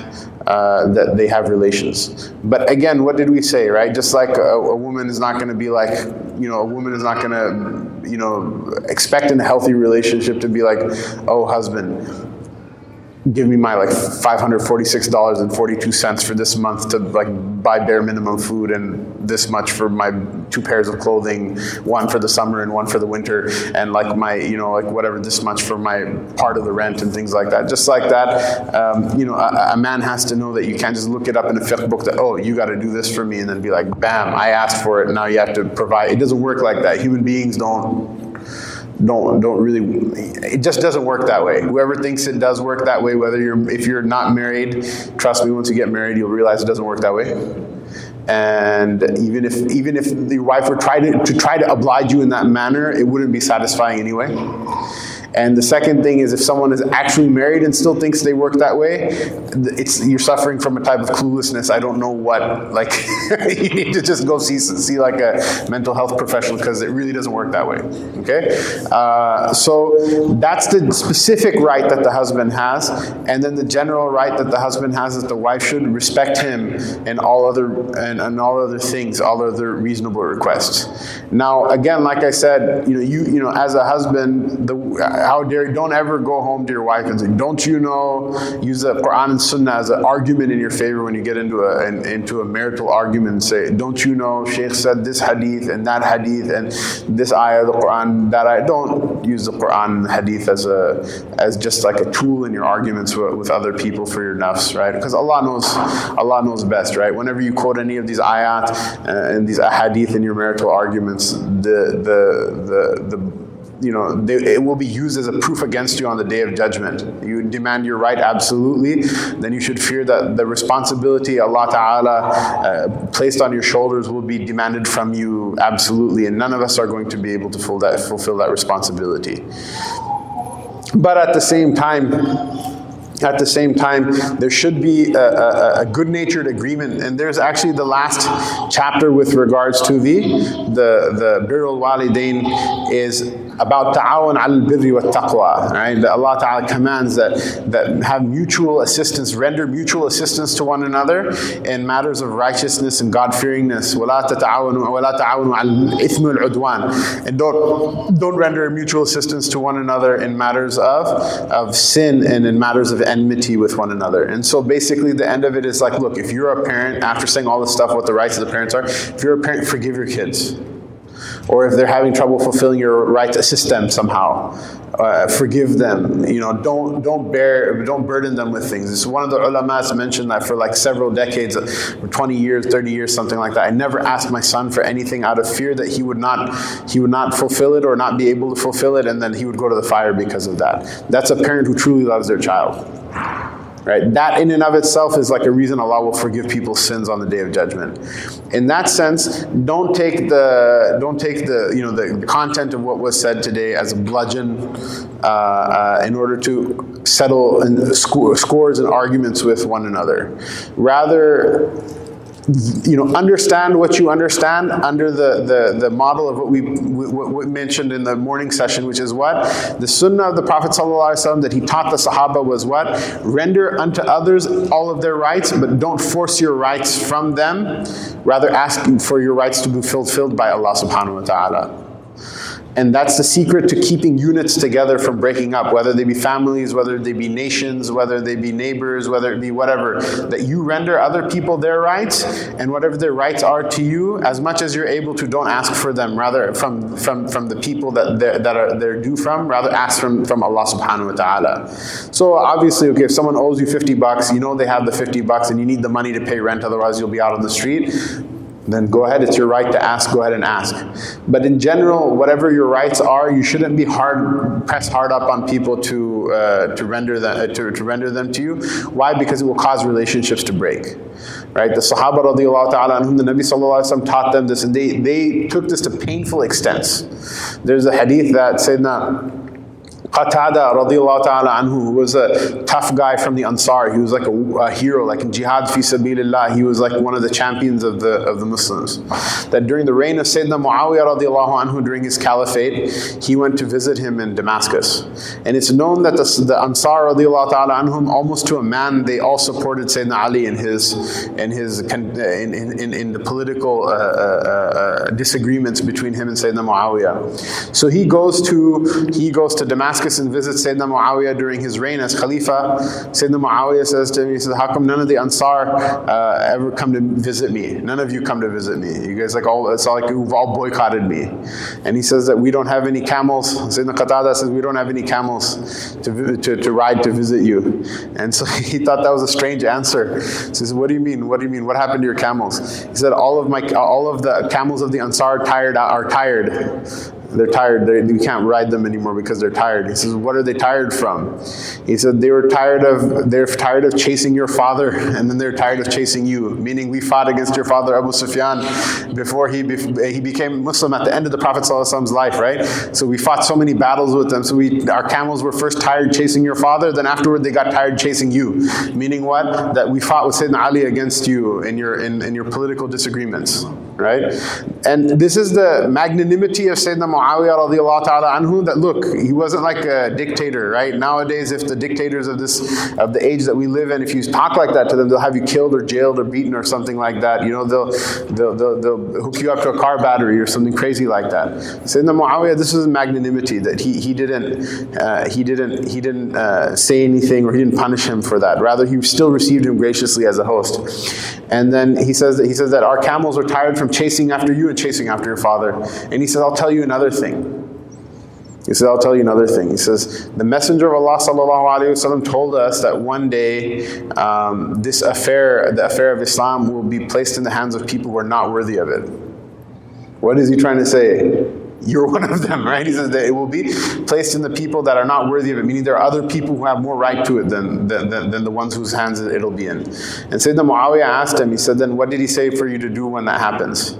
uh, that they have relations. But again, what did we say, right? Just like a, a woman is not going to be like, you know, a woman is not going to, you know, expect in a healthy relationship to be like, oh, husband, give me my like five hundred forty-six dollars and forty-two cents for this month to like buy bare minimum food, and this much for my two pairs of clothing, one for the summer and one for the winter, and like my, you know, like whatever, this much for my part of the rent and things like that. Just like that, um, you know, a, a man has to know that you can't just look it up in a fiqh book that, oh, you got to do this for me, and then be like, bam, I asked for it, and now you have to provide. It doesn't work like that. Human beings don't. Don't don't really. It just doesn't work that way. Whoever thinks it does work that way, whether you're if you're not married, trust me, once you get married, you'll realize it doesn't work that way. And even if even if your wife were try to to try to oblige you in that manner, it wouldn't be satisfying anyway. And the second thing is, if someone is actually married and still thinks they work that way, it's you're suffering from a type of cluelessness. I don't know what, like, you need to just go see see like a mental health professional, because it really doesn't work that way, okay? Uh, so that's the specific right that the husband has, and then the general right that the husband has is the wife should respect him in all other, and, and all other things, all other reasonable requests. Now, again, like I said, you know, you, you know, as a husband, the how dare you, don't ever go home to your wife and say, don't you know, use the Quran and Sunnah as an argument in your favor when you get into a in, into a marital argument, and say, don't you know, Shaykh said this hadith and that hadith and this ayah of the Quran, that ayah. Don't use the Quran and the hadith as a as just like a tool in your arguments with, with other people for your nafs, right? Because Allah knows Allah knows best, right? Whenever you quote any of these ayat uh, and these ahadith in your marital arguments, the the the the you know, they, it will be used as a proof against you on the Day of Judgment. You demand your right absolutely, then you should fear that the responsibility Allah Ta'ala uh, placed on your shoulders will be demanded from you absolutely, and none of us are going to be able to fulfill that, fulfill that responsibility. But at the same time, At the same time, there should be a, a, a good-natured agreement, and there's actually the last chapter with regards to the the the birrul walidain is about ta'awun al-birri wa taqwa, right? That Allah Ta'ala commands that that have mutual assistance, render mutual assistance to one another in matters of righteousness and God-fearingness. وَلَا تَتَعَاوَنُوا وَلَا تَعَاوَنُوا عَلَى الْإِثْمِ وَالْعُدْوَانِ. And don't don't render mutual assistance to one another in matters of of sin and in matters of enmity with one another. And so basically the end of it is like, look, if you're a parent, after saying all this stuff, what the rights of the parents are, if you're a parent, forgive your kids. Or if they're having trouble fulfilling your right, assist them somehow. Uh, forgive them. You know, don't don't bear, don't burden them with things. It's one of the ulamas mentioned that for like several decades, twenty years, thirty years, something like that. I never asked my son for anything out of fear that he would not he would not fulfill it or not be able to fulfill it, and then he would go to the fire because of that. That's a parent who truly loves their child. Right? That in and of itself is like a reason Allah will forgive people's sins on the Day of Judgment. In that sense, don't take the don't take the you know the content of what was said today as a bludgeon uh, uh, in order to settle in sc scores and arguments with one another. Rather, you know, understand what you understand under the, the, the model of what we, what we mentioned in the morning session, which is what? The sunnah of the Prophet ﷺ that he taught the Sahaba was what? Render unto others all of their rights, but don't force your rights from them. Rather ask for your rights to be fulfilled by Allah subhanahu wa ta'ala. And that's the secret to keeping units together from breaking up, whether they be families, whether they be nations, whether they be neighbors, whether it be whatever. That you render other people their rights, and whatever their rights are to you, as much as you're able to, don't ask for them, rather from from, from the people that they're, that are they're due from, rather ask from, from Allah subhanahu wa ta'ala. So obviously, okay, if someone owes you fifty bucks, you know they have the fifty bucks and you need the money to pay rent, otherwise you'll be out on the street. Then go ahead, it's your right to ask, go ahead and ask. But in general, whatever your rights are, you shouldn't be hard, press hard up on people to uh, to render them uh, to, to render them to you. Why? Because it will cause relationships to break. Right? The Sahaba radiallahu ta'ala anhum, the Nabi sallallahu alayhi wa sallam taught them this, and they, they took this to painful extents. There's a hadith that Sayyidina Qatada radiallahu ta'ala anhu, who was a tough guy from the Ansar. He was like a, a hero, like in jihad fi sabilillah. He was like one of the champions of the of the Muslims. That during the reign of Sayyidina Muawiyah radiallahu anhu, during his caliphate, he went to visit him in Damascus. And it's known that the, the Ansar radiallahu ta'ala anhum, almost to a man, they all supported Sayyidina Ali in his in his in in, in, in the political uh, uh, uh, disagreements between him and Sayyidina Muawiyah. So he goes to he goes to Damascus and visits Sayyidina Muawiyah during his reign as Khalifa. Sayyidina Muawiyah says to him, he says, how come none of the Ansar uh, ever come to visit me? None of you come to visit me. You guys like all, it's all like you've all boycotted me. And he says that we don't have any camels. Sayyidina Qatada says, we don't have any camels to, to, to ride to visit you. And so he thought that was a strange answer. He says, what do you mean? What do you mean? What happened to your camels? He said, all of my, all of the camels of the Ansar are tired, are tired. They're tired. They're, we can't ride them anymore because they're tired. He says, what are they tired from? He said, they were tired of, they're tired of chasing your father, and then they're tired of chasing you. Meaning we fought against your father, Abu Sufyan, before he he became Muslim at the end of the Prophet ﷺ's life, right? So we fought so many battles with them. So we, our camels were first tired chasing your father, then afterward they got tired chasing you. Meaning what? That we fought with Sayyidina Ali against you in your, in, in your political disagreements, right? And this is the magnanimity of Sayyidina Muawiyah radiallahu ta'ala anhu, that look, he wasn't like a dictator, right? Nowadays, if the dictators of this, of the age that we live in, if you talk like that to them, they'll have you killed or jailed or beaten or something like that. You know, they'll, they'll, they'll, they'll hook you up to a car battery or something crazy like that. Sayyidina Muawiyah, this is magnanimity, that he, he didn't, uh, he didn't, he didn't uh, say anything, or he didn't punish him for that. Rather, he still received him graciously as a host. And then he says that, he says that our camels are tired from chasing after you and chasing after your father. And he says, I'll tell you another thing. He says, I'll tell you another thing. He says, the Messenger of Allah sallallahu alaihi wasallam told us that one day um, this affair, the affair of Islam, will be placed in the hands of people who are not worthy of it. What is he trying to say? You're one of them, right? He says that it will be placed in the people that are not worthy of it, meaning there are other people who have more right to it than, than, than, than the ones whose hands it'll be in. And Sayyidina Muawiyah asked him, he said, then what did he say for you to do when that happens?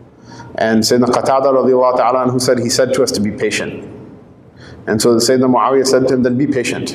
And Sayyidina Qatada radiallahu ta'ala anhu said, he said to us to be patient. And so Sayyidina Muawiyah said to him, then be patient.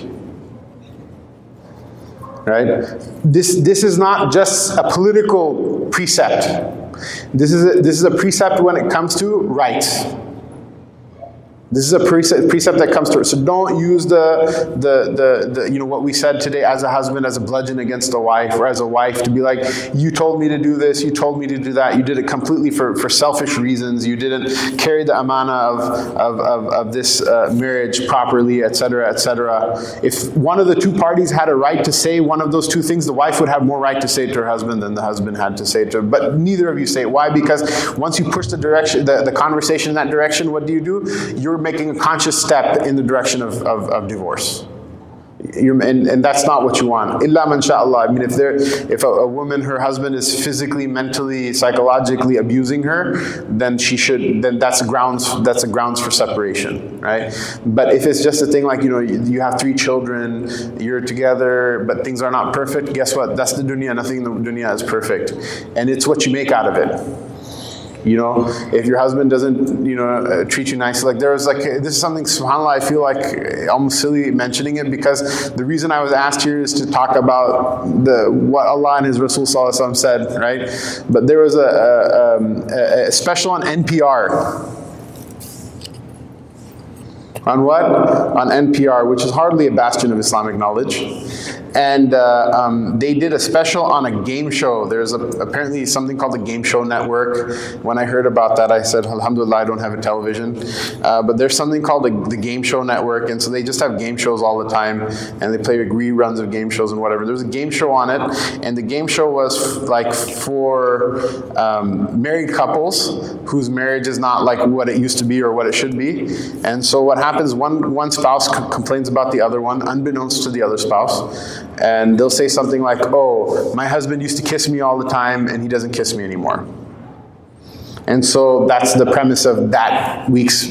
Right? This, this is not just a political precept. This is a, this is a precept when it comes to rights. This is a precept, precept that comes to it. So don't use the, the, the, the, you know, what we said today as a husband, as a bludgeon against a wife, or as a wife to be like, you told me to do this, you told me to do that. You did it completely for, for selfish reasons. You didn't carry the amana of, of, of, of this uh, marriage properly, et cetera, et cetera. If one of the two parties had a right to say one of those two things, the wife would have more right to say it to her husband than the husband had to say it to her. But neither of you say it. Why? Because once you push the direction, the, the conversation in that direction, what do you do? You're making a conscious step in the direction of, of, of divorce. You're, and, and that's not what you want. Illa man sha'Allah. I mean, if there, if a, a woman, her husband is physically, mentally, psychologically abusing her, then she should. Then that's grounds. That's a grounds for separation, right? But if it's just a thing like, you know, you, you have three children, you're together, but things are not perfect. Guess what? That's the dunya. Nothing in the dunya is perfect, and it's what you make out of it. You know, if your husband doesn't, you know, uh, treat you nicely, like there was like, this is something, subhanAllah, I feel like almost silly mentioning it, because the reason I was asked here is to talk about the what Allah and His Rasul Sallallahu Alaihi Wasallam said, right? But there was a, a, um, a, a special on N P R. On what? On N P R, which is hardly a bastion of Islamic knowledge. And uh, um, they did a special on a game show. There's a, apparently something called the Game Show Network. When I heard about that, I said, alhamdulillah, I don't have a television. Uh, but there's something called the, the Game Show Network. And so they just have game shows all the time. And they play reruns of game shows and whatever. There's a game show on it. And the game show was like for um, married couples whose marriage is not like what it used to be or what it should be. And so what happens, one, one spouse c- complains about the other one, unbeknownst to the other spouse. And they'll say something like, oh, my husband used to kiss me all the time and he doesn't kiss me anymore. And so that's the premise of that week's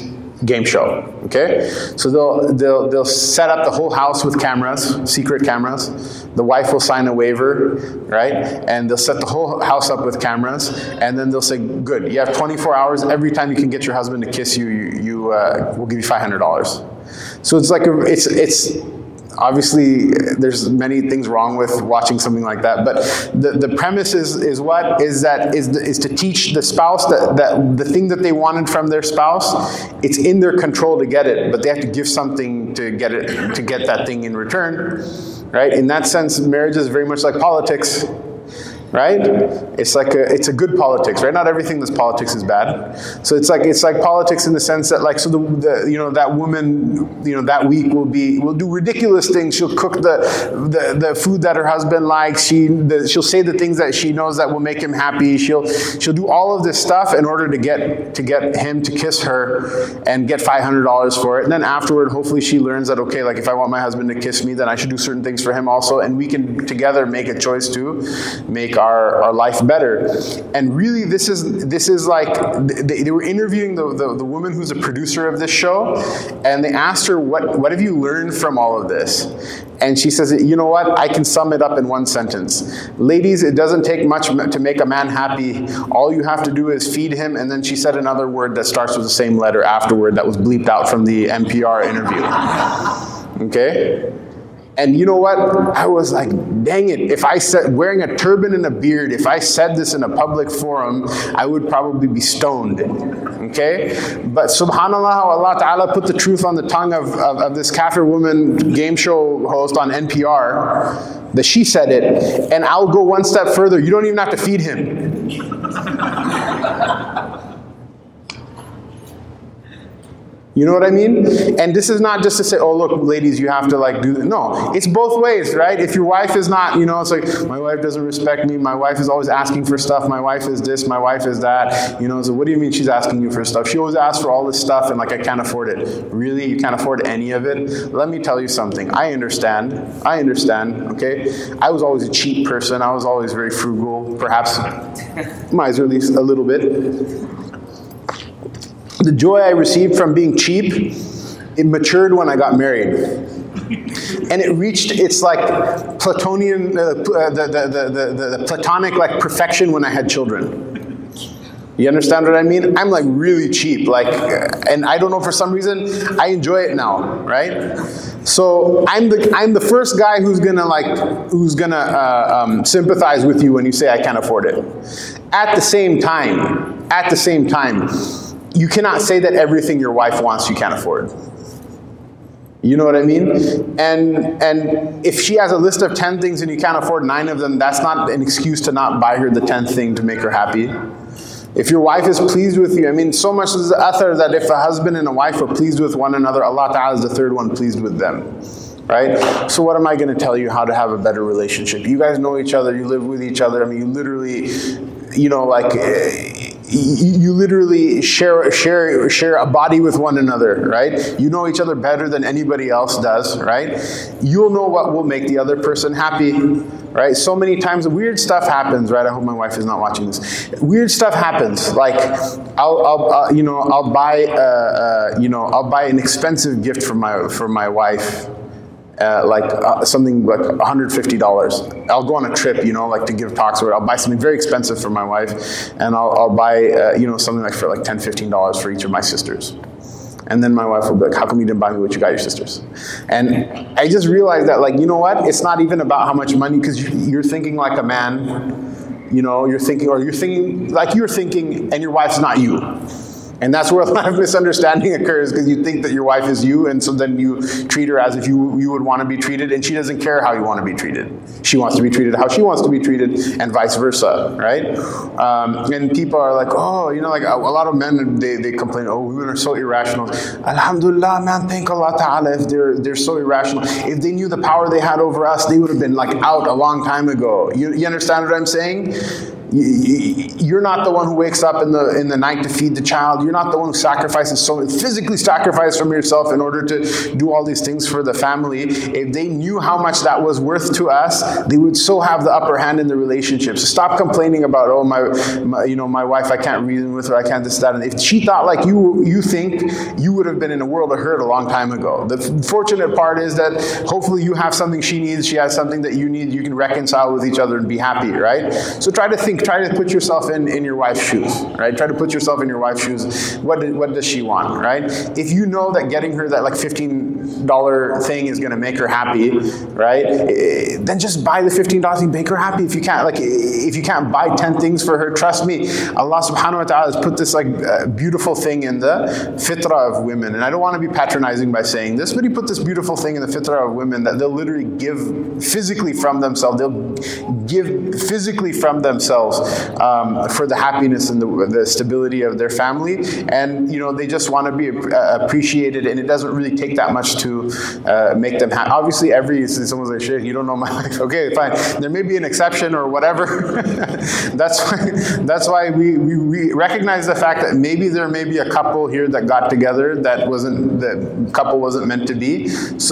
game show, okay? So they'll, they'll, they'll set up the whole house with cameras, secret cameras. The wife will sign a waiver, right? And they'll set the whole house up with cameras, and then they'll say, good, you have twenty-four hours. Every time you can get your husband to kiss you, you, you uh, we'll give you five hundred dollars. So it's like, a, it's, it's, obviously, there's many things wrong with watching something like that, but the, the premise is, is what? Is that is, the, is to teach the spouse that, that the thing that they wanted from their spouse, it's in their control to get it, but they have to give something to get it, to get that thing in return, right? In that sense, marriage is very much like politics. Right? It's like a, it's a good politics, right? Not everything that's politics is bad. So it's like it's like politics in the sense that like so the, the you know that woman you know that week will be will do ridiculous things. She'll cook the the, the food that her husband likes. She the, she'll say the things that she knows that will make him happy. She'll she'll do all of this stuff in order to get to get him to kiss her and get five hundred dollars for it. And then afterward, hopefully she learns that okay, like if I want my husband to kiss me, then I should do certain things for him also, and we can together make a choice to make our Our, our life better. And really this is this is like they, they were interviewing the, the, the woman who's a producer of this show, and they asked her, what what have you learned from all of this? And she says, you know what, I can sum it up in one sentence. Ladies, it doesn't take much to make a man happy. All you have to do is feed him. And then she said another word that starts with the same letter afterward that was bleeped out from the N P R interview. Okay? And you know what? I was like, dang it. If I said, wearing a turban and a beard, if I said this in a public forum, I would probably be stoned. Okay? But subhanAllah, how Allah Ta'ala put the truth on the tongue of, of, of this kafir woman game show host on N P R, that she said it. And I'll go one step further. You don't even have to feed him. You know what I mean? And this is not just to say, oh, look, ladies, you have to like do this. No, it's both ways, right? If your wife is not, you know, it's like, my wife doesn't respect me. My wife is always asking for stuff. My wife is this. My wife is that. You know, so what do you mean she's asking you for stuff? She always asks for all this stuff and like, I can't afford it. Really? You can't afford any of it? Let me tell you something. I understand. I understand, okay? I was always a cheap person. I was always very frugal, perhaps miserly a little bit. The joy I received from being cheap, it matured when I got married. And it reached its like Platonian, uh, the, the, the, the, the platonic like perfection when I had children. You understand what I mean? I'm like really cheap, like, and I don't know, for some reason, I enjoy it now, right? So I'm the, I'm the first guy who's gonna like, who's gonna uh, um, sympathize with you when you say I can't afford it. At the same time, at the same time, you cannot say that everything your wife wants you can't afford. You know what I mean? And and if she has a list of ten things and you can't afford nine of them, that's not an excuse to not buy her the tenth thing to make her happy. If your wife is pleased with you, I mean, so much is the athar that if a husband and a wife are pleased with one another, Allah Ta'ala is the third one pleased with them. Right? So what am I going to tell you how to have a better relationship? You guys know each other, you live with each other. I mean, you literally, you know, like, you literally share share share a body with one another, right? You know each other better than anybody else does, right? You'll know what will make the other person happy, right? So many times weird stuff happens, right? I hope my wife is not watching this. Weird stuff happens, like I'll, I'll uh, you know I'll buy uh, uh, you know I'll buy an expensive gift for my for my wife. Uh, like uh, something like one hundred fifty dollars. I'll go on a trip, you know, like to give talks where I'll buy something very expensive for my wife, and I'll, I'll buy, uh, you know, something like for like ten, fifteen dollars for each of my sisters. And then my wife will be like, how come you didn't buy me what you got your sisters? And I just realized that, like, you know what? It's not even about how much money, because you're thinking like a man, you know, you're thinking, or you're thinking like you're thinking, and your wife's not you. And that's where a lot of misunderstanding occurs, because you think that your wife is you, and so then you treat her as if you, you would want to be treated, and she doesn't care how you want to be treated. She wants to be treated how she wants to be treated, and vice versa, right? Um, and people are like, oh, you know, like a, a lot of men, they, they complain, oh, women are so irrational. Alhamdulillah, man, thank Allah Ta'ala if they're, they're so irrational. If they knew the power they had over us, they would have been like out a long time ago. You, you understand what I'm saying? You're not the one who wakes up in the in the night to feed the child. You're not the one who sacrifices so physically sacrifices from yourself in order to do all these things for the family. If they knew how much that was worth to us, they would so have the upper hand in the relationship. So stop complaining about, oh my, my you know my wife, I can't reason with her, I can't this that. And if she thought like you you think, you would have been in a world of hurt a long time ago. The fortunate part is that hopefully you have something she needs, she has something that you need. You can reconcile with each other and be happy, right? So try to think, try to put yourself in in your wife's shoes, right? Try to put yourself in your wife's shoes. What did, what does she want, right? If you know that getting her that like fifteen dollar thing is going to make her happy, right? Then just buy the fifteen dollars and make her happy. If you can't, like, if you can't buy ten things for her, trust me, Allah subhanahu wa ta'ala has put this like uh, beautiful thing in the fitrah of women. And I don't want to be patronizing by saying this, but He put this beautiful thing in the fitrah of women that they'll literally give physically from themselves. They'll give physically from themselves um, for the happiness and the, the stability of their family. And, you know, they just want to be uh, appreciated, and it doesn't really take that much to uh, make them happy. Obviously, every, someone's like, shit, you don't know my life. Okay, fine. There may be an exception or whatever. That's why, that's why we, we, we recognize the fact that maybe there may be a couple here that got together that wasn't, the couple wasn't meant to be.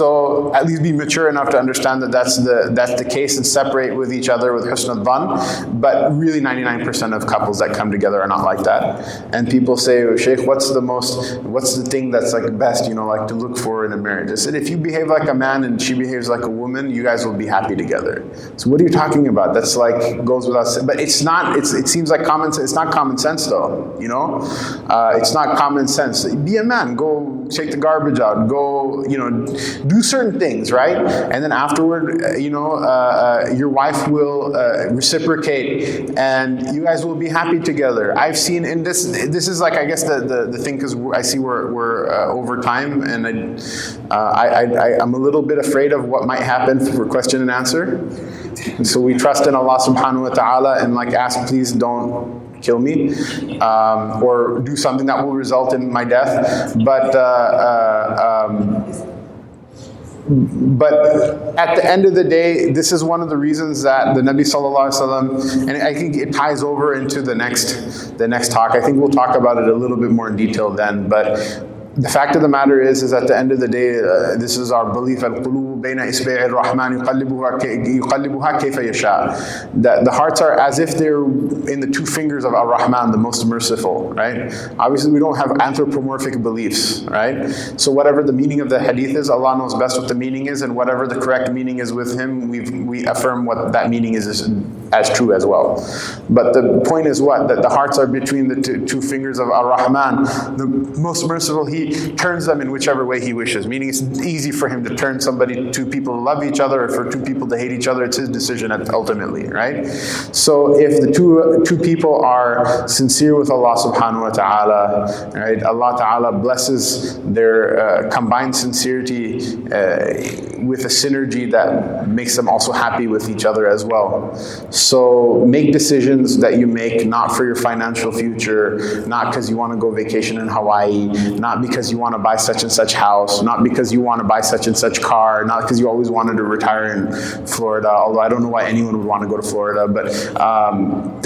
So at least be mature enough to understand that that's the, that's the case and separate with each other with husn al-dhan. But really ninety-nine percent of couples that come together are not like that. And people say, oh, Sheikh, what's the most, what's the thing that's like best, you know, like to look for in a marriage? I said, if you behave like a man and she behaves like a woman, you guys will be happy together. So what are you talking about? That's like, goes without saying. But it's not, it's, it seems like common sense. It's not common sense though, you know? Uh, it's not common sense. Be a man, go take the garbage out, go, you know, do certain things, right? And then afterward, you know, uh, uh, your wife will uh, reciprocate and you guys will be happy together. I've seen in this, this is like, I guess the, the, the thing, because I see we're, we're uh, over time, and I, uh, I, I, I'm a little bit afraid of what might happen for question and answer. And so we trust in Allah subhanahu wa ta'ala and like ask, please don't kill me, um, or do something that will result in my death. But uh, uh, um, But at the end of the day, this is one of the reasons that the Nabi sallallahu alaihi wasallam, and I think it ties over into the next, the next talk. I think we'll talk about it a little bit more in detail then. But the fact of the matter is, is at the end of the day, uh, this is our belief. Al-qulubu bayna isba'i ar-Rahman yuqallibuha kayfa yasha. That the hearts are as if they're in the two fingers of Ar-Rahman, the most merciful, right? Obviously, we don't have anthropomorphic beliefs, right? So whatever the meaning of the hadith is, Allah knows best what the meaning is, and whatever the correct meaning is with Him, we we affirm what that meaning is as true as well. But the point is what? That the hearts are between the two, two fingers of Ar-Rahman, the most merciful. He turns them in whichever way He wishes, meaning it's easy for Him to turn somebody, two people to love each other, or for two people to hate each other. It's His decision ultimately, right? So if the two two people are sincere with Allah subhanahu wa ta'ala, right, Allah ta'ala blesses their uh, combined sincerity uh, with a synergy that makes them also happy with each other as well. So make decisions that you make not for your financial future, not because you want to go vacation in Hawaii, not because you want to buy such and such house, not because you want to buy such and such car, not because you always wanted to retire in Florida, although I don't know why anyone would want to go to Florida, but um,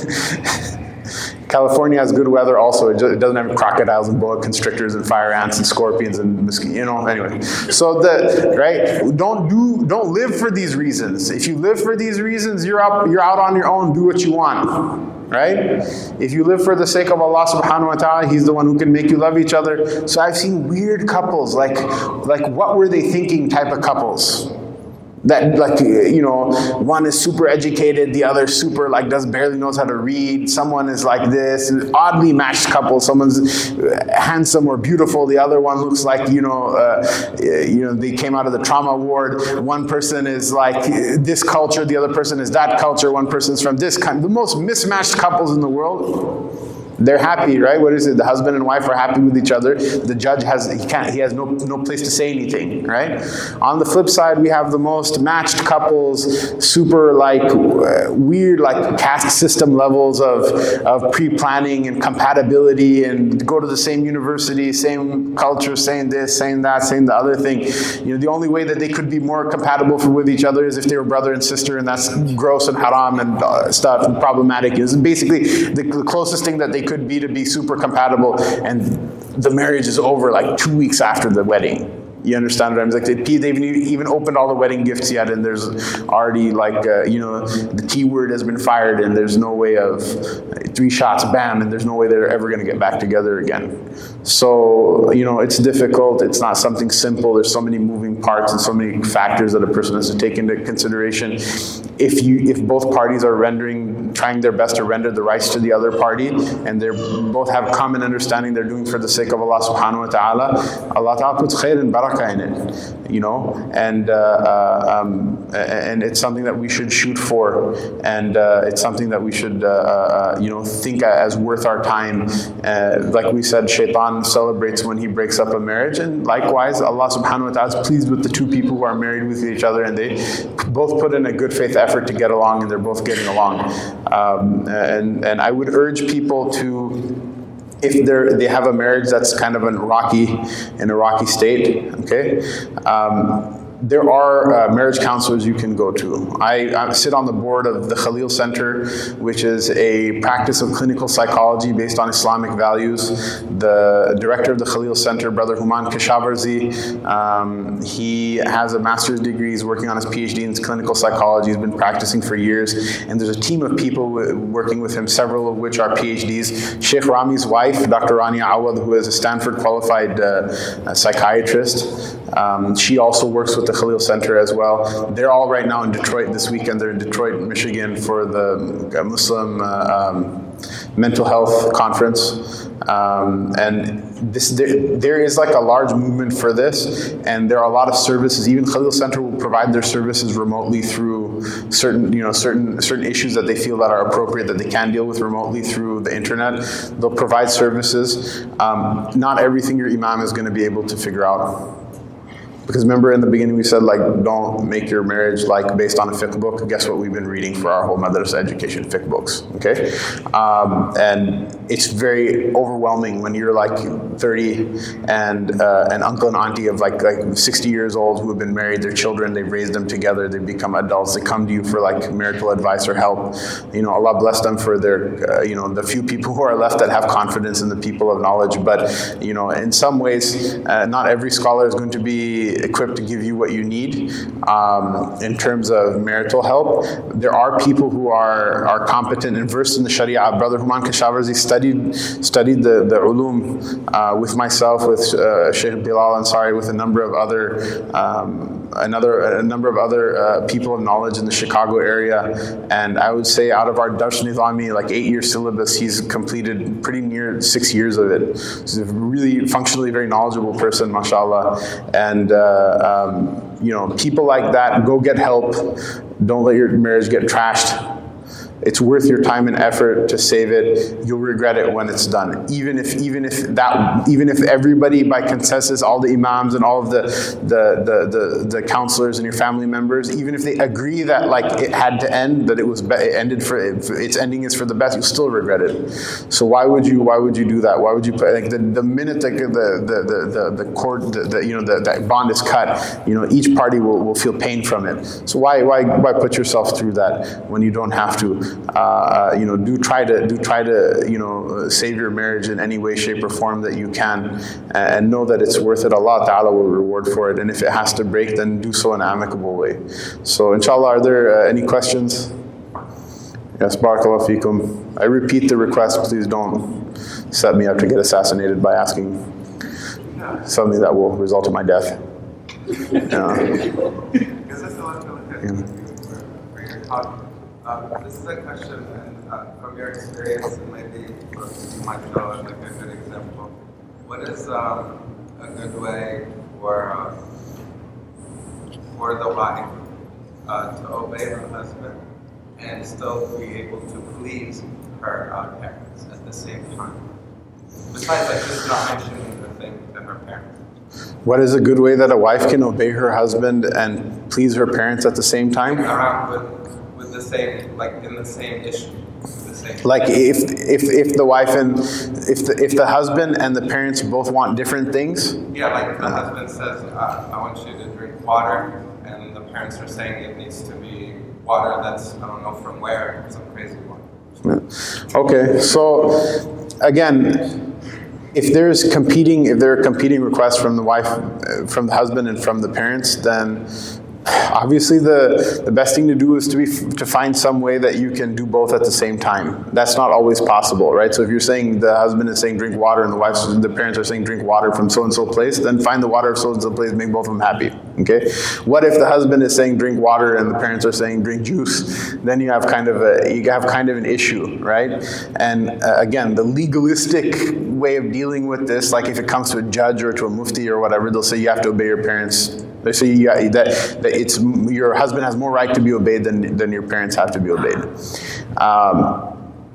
California has good weather also. It, just, it doesn't have crocodiles and boa constrictors and fire ants and scorpions and mosquitoes, you know, anyway. So the, right, don't do, don't live for these reasons. If you live for these reasons, you're up, you're out on your own, do what you want. Right? If you live for the sake of Allah subhanahu wa ta'ala, He's the one who can make you love each other. So I've seen weird couples, like, like what were they thinking type of couples. That, like, you know, one is super educated, the other super, like, does barely knows how to read. Someone is like this, oddly matched couple. Someone's handsome or beautiful. The other one looks like, you know, uh, you know, they came out of the trauma ward. One person is like this culture, the other person is that culture. One person's from this kind. The most mismatched couples in the world. They're happy, right? What is it? The husband and wife are happy with each other. The judge has, he can't, he has no, no place to say anything, right? On the flip side, we have the most matched couples, super like uh, weird like caste system levels of, of pre-planning and compatibility and go to the same university, same culture, saying this, saying that, saying the other thing. You know, the only way that they could be more compatible for, with each other is if they were brother and sister, and that's gross and haram and uh, stuff and problematic. It's basically the, the closest thing that they could be to be super compatible, and the marriage is over like two weeks after the wedding. You understand what I'm saying? Like they, they haven't even opened all the wedding gifts yet, and there's already like, uh, you know, the T word has been fired, and there's no way of, three shots, bam, and there's no way they're ever going to get back together again. So, you know, it's difficult. It's not something simple. There's so many moving parts and so many factors that a person has to take into consideration. If you, if both parties are rendering, trying their best to render the rights to the other party, and they both have common understanding they're doing for the sake of Allah subhanahu wa ta'ala, Allah ta'ala puts khair and barakah in it, you know, and uh, uh, um, and it's something that we should shoot for, and uh, it's something that we should, uh, uh, you know, think as worth our time. Uh, like we said, shaitan celebrates when he breaks up a marriage, and likewise, Allah subhanahu wa ta'ala is pleased with the two people who are married with each other, and they both put in a good faith effort to get along, and they're both getting along. Um, and, and I would urge people to, if they're, they have a marriage that's kind of in rocky, in a rocky state, okay? Um, there are uh, marriage counselors you can go to. I, I sit on the board of the Khalil Center, which is a practice of clinical psychology based on Islamic values. The director of the Khalil Center, Brother Human Keshavarzi, um, he has a master's degree. He's working on his PhD in clinical psychology. He's been practicing for years. And there's a team of people working with him, several of which are PhDs. Sheikh Rami's wife, Doctor Rania Awad, who is a Stanford qualified uh, psychiatrist, Um, she also works with the Khalil Center as well. They're all right now in Detroit this weekend. They're in Detroit, Michigan for the Muslim uh, um, mental health conference. Um, and this, there, there is like a large movement for this, and there are a lot of services. Even Khalil Center will provide their services remotely through certain, you know, certain certain issues that they feel that are appropriate that they can deal with remotely through the internet. They'll provide services. Um, not everything your imam is going to be able to figure out. Because remember in the beginning we said, like, don't make your marriage like based on a fiqh book. Guess what we've been reading for our whole madrasa education? Fiqh books, okay? Um, and it's very overwhelming when you're like thirty and uh, an uncle and auntie of like like sixty years old who have been married, their children, they've raised them together, they've become adults, they come to you for like marital advice or help. You know, Allah bless them for their, uh, you know, the few people who are left that have confidence in the people of knowledge. But, you know, in some ways, uh, not every scholar is going to be equipped to give you what you need um, in terms of marital help. There are people who are are competent and versed in the Sharia. Brother Human Keshavarzi studied studied the the ulum uh, with myself, with uh, Sheikh Bilal Ansari, with a number of other um, another a number of other uh, people of knowledge in the Chicago area. And I would say out of our Darsh Nizami, like eight year syllabus, he's completed pretty near six years of it. So he's a really functionally very knowledgeable person, mashallah. And uh, Uh, um, you know, people like that, go get help. Don't let your marriage get trashed. It's worth your time and effort to save it. You'll regret it when it's done. Even if, even if that, even if everybody by consensus, all the imams and all of the the the the, the counselors and your family members, even if they agree that like it had to end, that it was be it ended for its ending is for the best, you still regret it. So why would you why would you do that? Why would you put like the the minute the the the the the, the cord the, the you know the, the bond is cut, you know each party will will feel pain from it. So why why why put yourself through that when you don't have to? Uh, you know, do try to do try to you know save your marriage in any way, shape, or form that you can, and know that it's worth it. Allah Ta'ala will reward for it, and if it has to break, then do so in an amicable way. So, inshallah, are there uh, any questions? Yes, barakallahu feekum. I repeat the request. Please don't set me up to get assassinated by asking something that will result in my death. Yeah. Yeah. Um, this is a question, and uh, from your experience, and maybe you might show it like a good example. What is um, a good way for uh, for the wife uh, to obey her husband and still be able to please her uh, parents at the same time? Besides, like, just not mentioning the thing to her parents. What is a good way that a wife can obey her husband and please her parents at the same time? Around with, with the same, like in the same issue. The same Like if if if the wife and if the if the husband and the parents both want different things? Yeah, like the husband says, uh, I want you to drink water, and the parents are saying it needs to be water that's, I don't know from where, some crazy one. Okay, so again, if there's competing, if there are competing requests from the wife, uh, from the husband, and from the parents, then obviously the, the best thing to do is to be to find some way that you can do both at the same time. That's not always possible, right? So if you're saying the husband is saying drink water and the wife's the parents are saying drink water from so and so place, then find the water of so and so place, make both of them happy. Okay? What if the husband is saying drink water and the parents are saying drink juice? Then you have kind of a you have kind of an issue, right? And uh, again, the legalistic way of dealing with this, like if it comes to a judge or to a mufti or whatever, they'll say you have to obey your parents. They say you, that, that it's your husband has more right to be obeyed than, than your parents have to be obeyed. Um,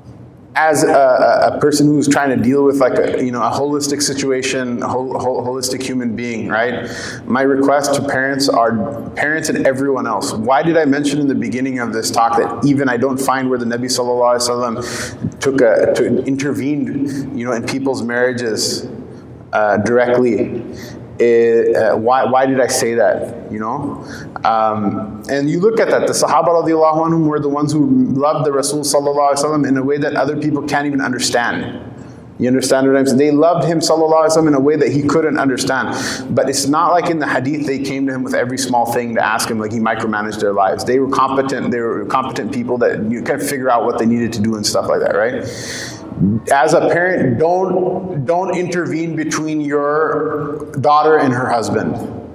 as a, a person who's trying to deal with like a you know a holistic situation, a whole, whole, holistic human being, right? My request to parents are parents and everyone else. Why did I mention in the beginning of this talk that even I don't find where the Nabi Sallallahu Alaihi Wasallam took a to intervened you know in people's marriages uh, directly? It, uh, why, why did I say that, you know? Um, and you look at that, the Sahaba radiallahu anhum were the ones who loved the Rasul sallallahu alaihi wasallam in a way that other people can't even understand. You understand what I'm saying? They loved him sallallahu alaihi wasallam in a way that he couldn't understand. But it's not like in the hadith they came to him with every small thing to ask him, like he micromanaged their lives. They were competent, they were competent people that you can figure out what they needed to do and stuff like that, right? As a parent, don't don't intervene between your daughter and her husband.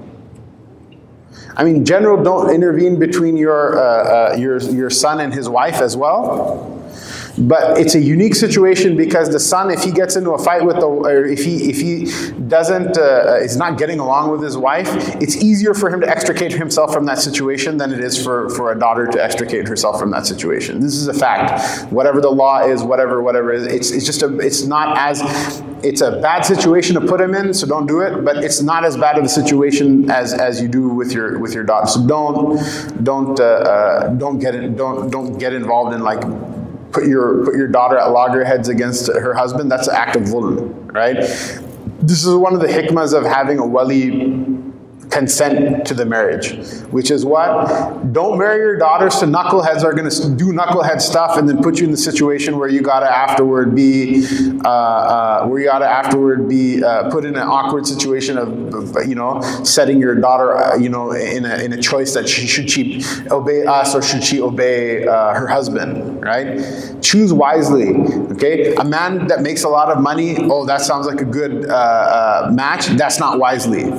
I mean, general, don't intervene between your uh, uh, your your son and his wife as well. But it's a unique situation because the son, if he gets into a fight with the, or if he if he doesn't uh, is not getting along with his wife, it's easier for him to extricate himself from that situation than it is for for a daughter to extricate herself from that situation. This is a fact. Whatever the law is, whatever whatever is, it's it's just a it's not as it's a bad situation to put him in, so don't do it. But it's not as bad of a situation as as you do with your with your daughter. So don't don't uh, uh, don't get in, don't don't get involved in like. Put your put your daughter at loggerheads against her husband. That's an act of dhulm, right? This is one of the hikmas of having a wali consent to the marriage, which is what? Don't marry your daughters to knuckleheads who are going to do knucklehead stuff and then put you in the situation where you got to afterward be, uh, uh, where you got to afterward be uh, put in an awkward situation of, of, you know, setting your daughter, uh, you know, in a in a choice that she should she obey us or should she obey uh, her husband, right? Choose wisely, okay? A man that makes a lot of money, oh, that sounds like a good uh, uh, match. That's not wisely.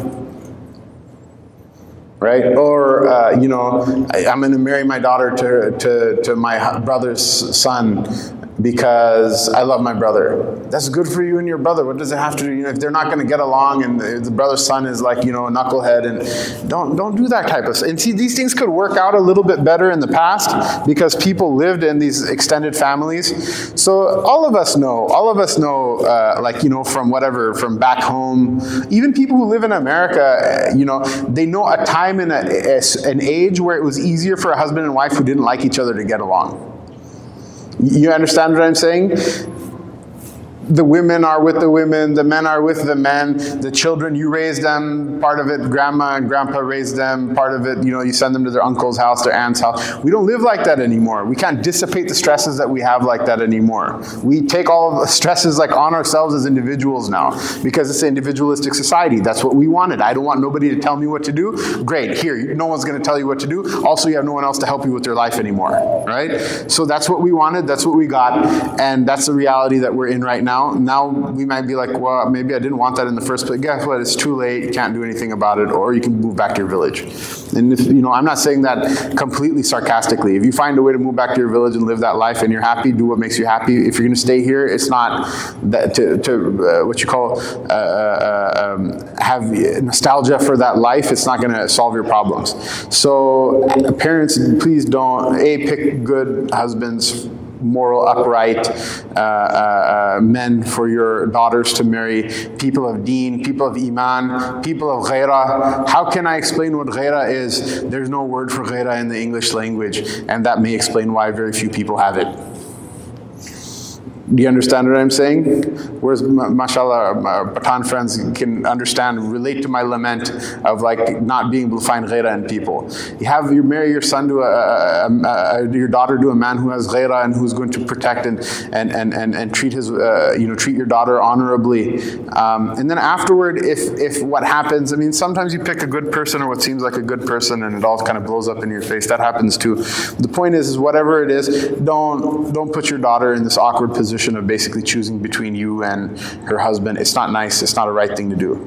Right? Or, uh, you know, I, I'm going to marry my daughter to, to, to my brother's son because I love my brother. That's good for you and your brother. What does it have to do? You know, if they're not going to get along and the, the brother's son is like, you know, a knucklehead, and don't don't do that type of stuff. And see, these things could work out a little bit better in the past because people lived in these extended families. So all of us know, all of us know, uh, like, you know, from whatever, from back home, even people who live in America, you know, they know a time in a, a, an age where it was easier for a husband and wife who didn't like each other to get along. You understand what I'm saying? The women are with the women, the men are with the men, the children, you raise them, part of it grandma and grandpa raised them, part of it, you know, you send them to their uncle's house, their aunt's house. We don't live like that anymore. We can't dissipate the stresses that we have like that anymore. We take all of the stresses like on ourselves as individuals now because it's an individualistic society. That's what we wanted. I don't want nobody to tell me what to do. Great, here, no one's going to tell you what to do. Also, you have no one else to help you with your life anymore, right? So that's what we wanted, that's what we got, and that's the reality that we're in right now. Now we might be like, well, maybe I didn't want that in the first place. Guess what? It's too late. You can't do anything about it, or you can move back to your village. And if, you know, I'm not saying that completely sarcastically. If you find a way to move back to your village and live that life, and you're happy, do what makes you happy. If you're going to stay here, it's not that to, to uh, what you call uh, uh, um, have nostalgia for that life. It's not going to solve your problems. So, parents, please don't a pick good husbands. moral, upright uh, uh, men for your daughters to marry, people of deen, people of iman, people of ghaira. How can I explain what ghaira is? There's no word for ghaira in the English language, and that may explain why very few people have it. Do you understand what I'm saying? Whereas, mashallah, my Pathan friends can understand, relate to my lament of like not being able to find ghaira in people. You have, you marry your son to a, a, a, a your daughter to a man who has ghaira and who's going to protect and and and and, and treat his, uh, you know, treat your daughter honorably. Um, and then afterward, if if what happens, I mean, sometimes you pick a good person or what seems like a good person, and it all kind of blows up in your face. That happens too. The point is, is whatever it is, don't don't put your daughter in this awkward position of basically choosing between you and her husband. It's not nice. It's not a right thing to do.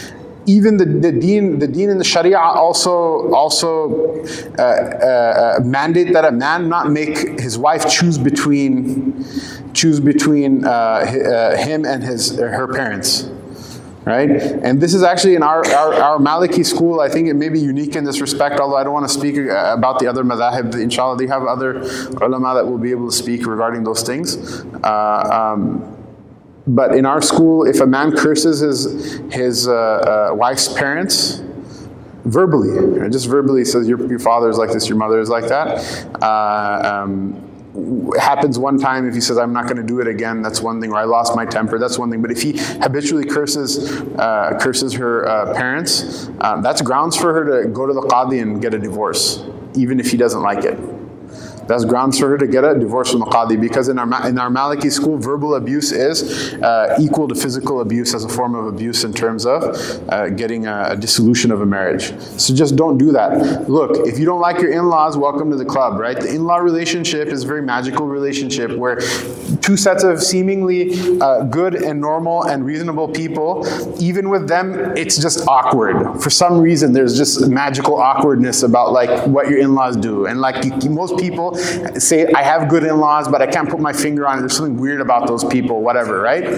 Even the, the deen, the deen and the sharia also also uh, uh, mandate that a man not make his wife choose between choose between uh, uh, him and his uh, her parents. Right? And this is actually in our, our, our Maliki school. I think it may be unique in this respect, although I don't want to speak about the other madhahib. Inshallah, they have other ulama that will be able to speak regarding those things. Uh, um, but in our school, if a man curses his, his uh, uh, wife's parents, verbally, right? Just verbally says, your, your father is like this, your mother is like that, uh, um, it happens one time. If he says, I'm not going to do it again, that's one thing. Or I lost my temper, that's one thing. But if he habitually curses uh, curses her uh, parents, um, that's grounds for her to go to the qadi and get a divorce, even if he doesn't like it. That's grounds for her to get a divorce from the qadi, because in our in our Maliki school, verbal abuse is uh, equal to physical abuse as a form of abuse in terms of uh, getting a, a dissolution of a marriage. So just don't do that. Look, if you don't like your in-laws, welcome to the club, right? The in-law relationship is a very magical relationship where two sets of seemingly uh, good and normal and reasonable people, even with them, it's just awkward. For some reason, there's just magical awkwardness about like what your in-laws do. And like you, most people say, I have good in-laws, but I can't put my finger on it. There's something weird about those people, whatever, right?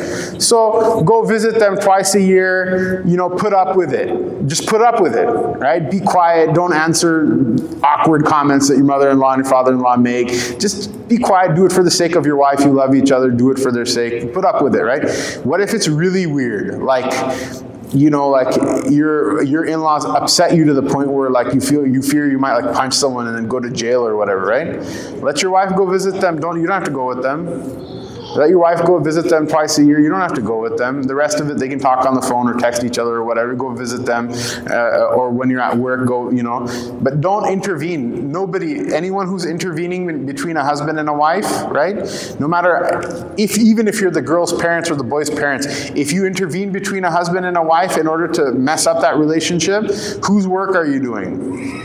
So go visit them twice a year, you know, put up with it. Just put up with it, right? Be quiet. Don't answer awkward comments that your mother-in-law and your father-in-law make. Just be quiet. Do it for the sake of your wife. You love each other. Do it for their sake. Put up with it, right? What if it's really weird? Like, you know, like your your in-laws upset you to the point where like you feel you fear you might like punch someone and then go to jail or whatever, right? Let your wife go visit them. Don't you don't have to go with them. Let your wife go visit them twice a year. You don't have to go with them. The rest of it, they can talk on the phone or text each other or whatever. Go visit them, uh, or when you're at work, go, you know. But don't intervene. Nobody, anyone who's intervening between a husband and a wife, right? No matter, if even if you're the girl's parents or the boy's parents, if you intervene between a husband and a wife in order to mess up that relationship, whose work are you doing?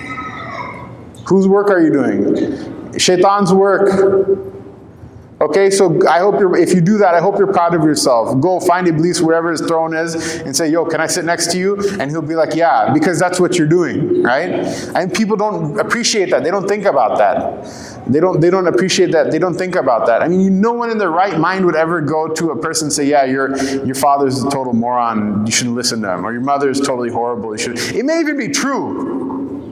Whose work are you doing? Shaitan's work. Okay, so I hope you're, if you do that, I hope you're proud of yourself. Go find Iblis wherever his throne is and say, yo, can I sit next to you? And he'll be like, yeah, because that's what you're doing, right? And people don't appreciate that. They don't think about that. They don't, they don't appreciate that. They don't think about that. I mean, no one in their right mind would ever go to a person and say, yeah, your, your father's a total moron. You shouldn't listen to him. Or your mother is totally horrible. You should. It may even be true.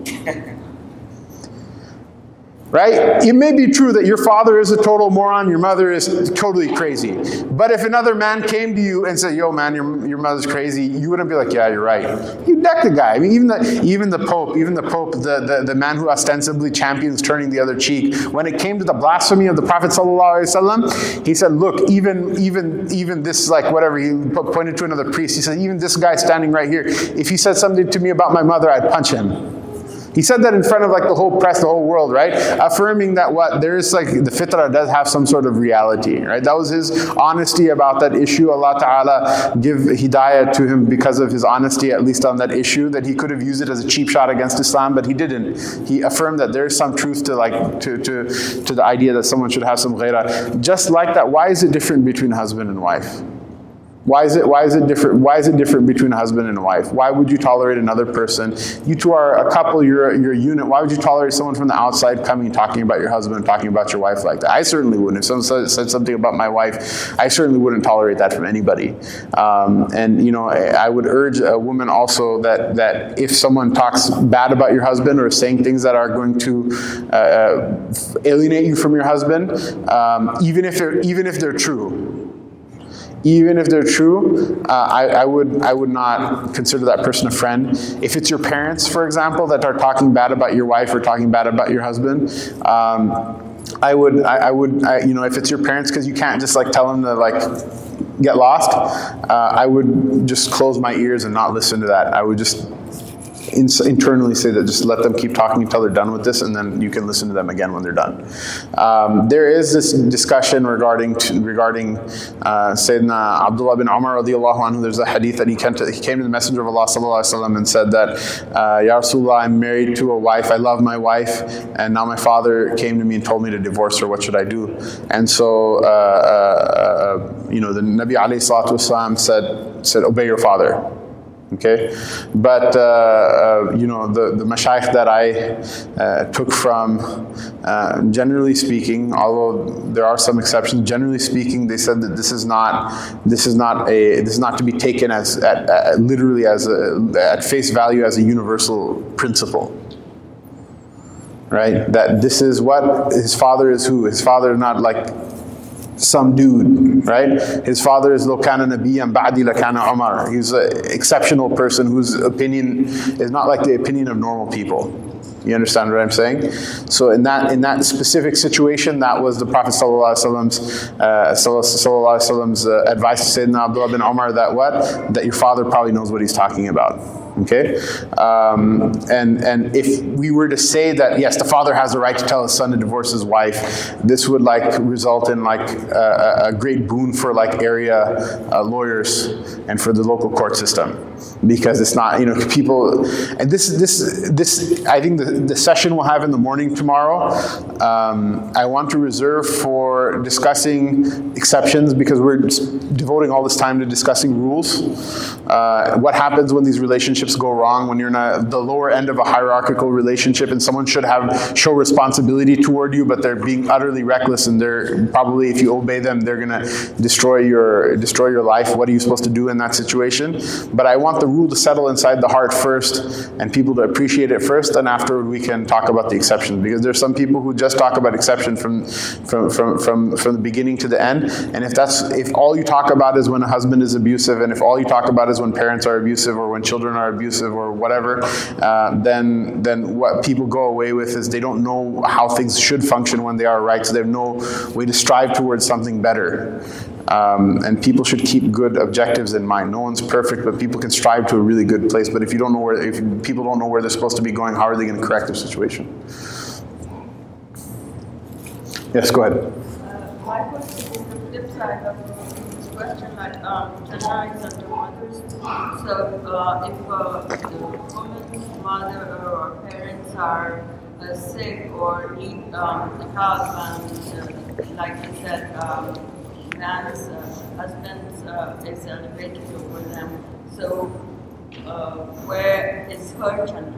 Right? It may be true that your father is a total moron, your mother is totally crazy. But if another man came to you and said, yo man, your, your mother's crazy, you wouldn't be like, yeah, you're right. You'd deck the guy. I mean, even the, even the Pope, even the Pope, the, the, the man who ostensibly champions turning the other cheek, when it came to the blasphemy of the Prophet ﷺ, he said, look, even, even, even this, like whatever, he pointed to another priest, he said, even this guy standing right here, if he said something to me about my mother, I'd punch him. He said that in front of like the whole press, the whole world, right? Affirming that what, there is like, the fitrah does have some sort of reality, right? That was his honesty about that issue. Allah Ta'ala give hidayah to him because of his honesty, at least on that issue, that he could have used it as a cheap shot against Islam, but he didn't. He affirmed that there is some truth to like, to, to, to the idea that someone should have some ghairah. Just like that, why is it different between husband and wife? Why is it, why is it different? Why is it different between a husband and a wife? Why would you tolerate another person? You two are a couple, you're, you're a unit. Why would you tolerate someone from the outside coming and talking about your husband and talking about your wife like that? I certainly wouldn't. If someone said, said something about my wife, I certainly wouldn't tolerate that from anybody. Um, and, you know, I, I would urge a woman also that, that if someone talks bad about your husband or saying things that are going to uh, alienate you from your husband, um, even if they're, even if they're true, Even if they're true, uh, I, I would I would not consider that person a friend. If it's your parents, for example, that are talking bad about your wife or talking bad about your husband, um, I would I, I would I, you know, if it's your parents, because you can't just like tell them to like get lost, uh, I would just close my ears and not listen to that. I would just in, internally say that just let them keep talking until they're done with this, and then you can listen to them again when they're done. Um, there is this discussion regarding to, regarding uh, Sayyidina Abdullah bin Umar radiallahu anhu. There's a hadith that he came to, he came to the Messenger of Allah sallallahu alaihi wasallam and said that, uh, Ya Rasulullah, I'm married to a wife, I love my wife, and now my father came to me and told me to divorce her, what should I do? And so, uh, uh, you know, the Nabi alayhi salatu wasalam said, said, obey your father. Okay, but uh, uh, you know, the the mashayikh that I uh, took from, uh, generally speaking, although there are some exceptions, generally speaking, they said that this is not this is not a this is not to be taken as at, at, literally as a, at face value as a universal principle. Right? That this is what his father is. Who his father is not like some dude, right? His father is Lo kana nabiyyan ba'di la kana Umar. He's an exceptional person whose opinion is not like the opinion of normal people. You understand what I'm saying? So in that in that specific situation, that was the Prophet sallallahu alaihi wasallam's uh, sallallahu alaihi wasallam's uh, advice to Sayyidina Abdullah bin Umar that what? That your father probably knows what he's talking about. Okay, um, and and if we were to say that yes, the father has the right to tell his son to divorce his wife, this would like result in like a, a great boon for like area uh, lawyers and for the local court system, because it's not, you know, people. And this this this I think the the session we'll have in the morning tomorrow, um, I want to reserve for discussing exceptions, because we're devoting all this time to discussing rules. Uh, what happens when these relationships go wrong, when you're in a, the lower end of a hierarchical relationship and someone should have show responsibility toward you, but they're being utterly reckless, and they're probably, if you obey them, they're going to destroy your destroy your life. What are you supposed to do in that situation? But I want the rule to settle inside the heart first, and people to appreciate it first, and afterward we can talk about the exceptions, because there's some people who just talk about exception from from from from, from the beginning to the end. And if that's if all you talk about is when a husband is abusive, and if all you talk about is when parents are abusive or when children are abusive or whatever, uh, then then what people go away with is they don't know how things should function when they are right, so they have no way to strive towards something better. Um, and people should keep good objectives in mind. No one's perfect, but people can strive to a really good place. But if you don't know where, if people don't know where they're supposed to be going, how are they going to correct their situation? Yes, go ahead. Uh, my question is the flip side of this question, like um, Jannah is under mothers. So uh, if uh, the woman's mother or parents are uh, sick or need um, help, and uh, like you said, um, man's uh, husband's uh, is elevated over them. So uh, where is her Jannah?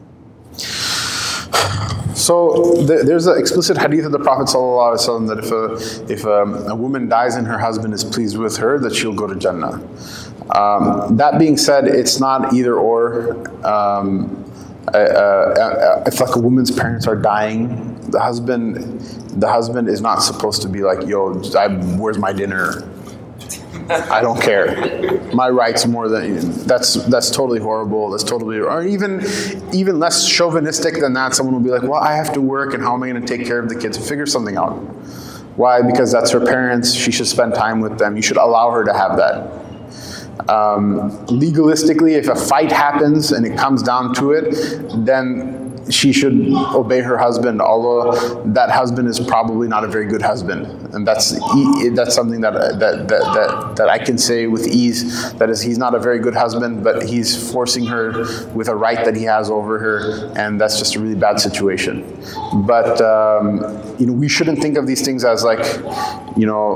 So th there's an explicit hadith of the Prophet ﷺ that if a if a, a woman dies and her husband is pleased with her, that she'll go to Jannah. Um, that being said, it's not either or. Um, uh, uh, if like a woman's parents are dying, the husband the husband is not supposed to be like, yo, I, where's my dinner? I don't care. My rights more than that's that's totally horrible. That's totally, or even even less chauvinistic than that. Someone will be like, well, I have to work, and how am I going to take care of the kids? Figure something out. Why? Because that's her parents. She should spend time with them. You should allow her to have that. Um, legalistically, if a fight happens and it comes down to it, then she should obey her husband, although that husband is probably not a very good husband, and that's that's something that that that that, that I can say with ease. That is, he's not a very good husband, but he's forcing her with a right that he has over her, and that's just a really bad situation. But um, you know, we shouldn't think of these things as like, you know,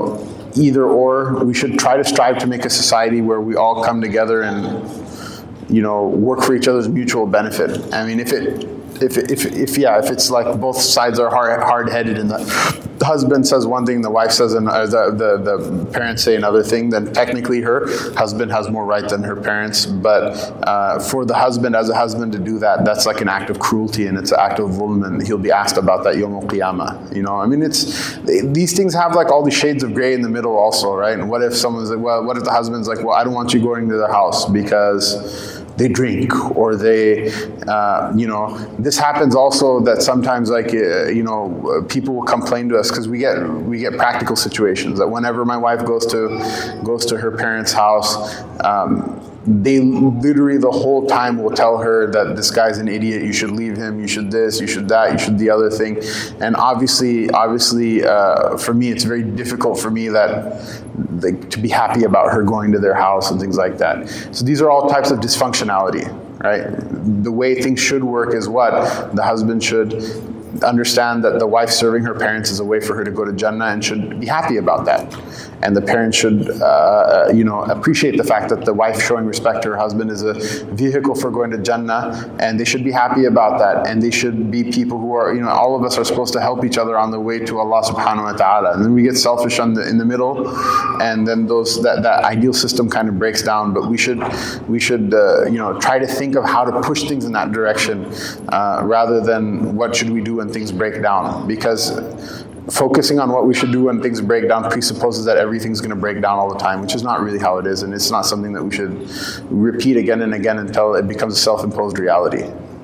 either or. We should try to strive to make a society where we all come together and, you know, work for each other's mutual benefit. I mean, if it, if, if, if yeah, if it's like both sides are hard, hard-headed and the, the husband says one thing, the wife says, an, uh, the, the, the parents say another thing, then technically her husband has more right than her parents. But uh, for the husband, as a husband, to do that, that's like an act of cruelty and it's an act of zulm, and he'll be asked about that Yawm al-Qiyamah. You know, I mean, it's, these things have like all these shades of gray in the middle also, right? And what if someone's like, well, what if the husband's like, well, I don't want you going to their house because they drink, or they, uh, you know, this happens also that sometimes, like, uh, you know, people will complain to us because we get we get practical situations that whenever my wife goes to goes to her parents' house, um, they literally the whole time will tell her that this guy's an idiot, you should leave him, you should this, you should that, you should the other thing. And obviously, obviously, uh, for me, it's very difficult for me that like, to be happy about her going to their house and things like that. So these are all types of dysfunctionality, right? The way things should work is what? The husband should understand that the wife serving her parents is a way for her to go to Jannah and should be happy about that. And the parents should, uh, you know, appreciate the fact that the wife showing respect to her husband is a vehicle for going to Jannah, and they should be happy about that. And they should be people who are, you know, all of us are supposed to help each other on the way to Allah subhanahu wa ta'ala. And then we get selfish on the, in the middle, and then those that, that ideal system kind of breaks down. But we should, we should uh, you know, try to think of how to push things in that direction uh, rather than what should we do when things break down. Because focusing on what we should do when things break down presupposes that everything's going to break down all the time, which is not really how it is, and it's not something that we should repeat again and again until it becomes a self-imposed reality.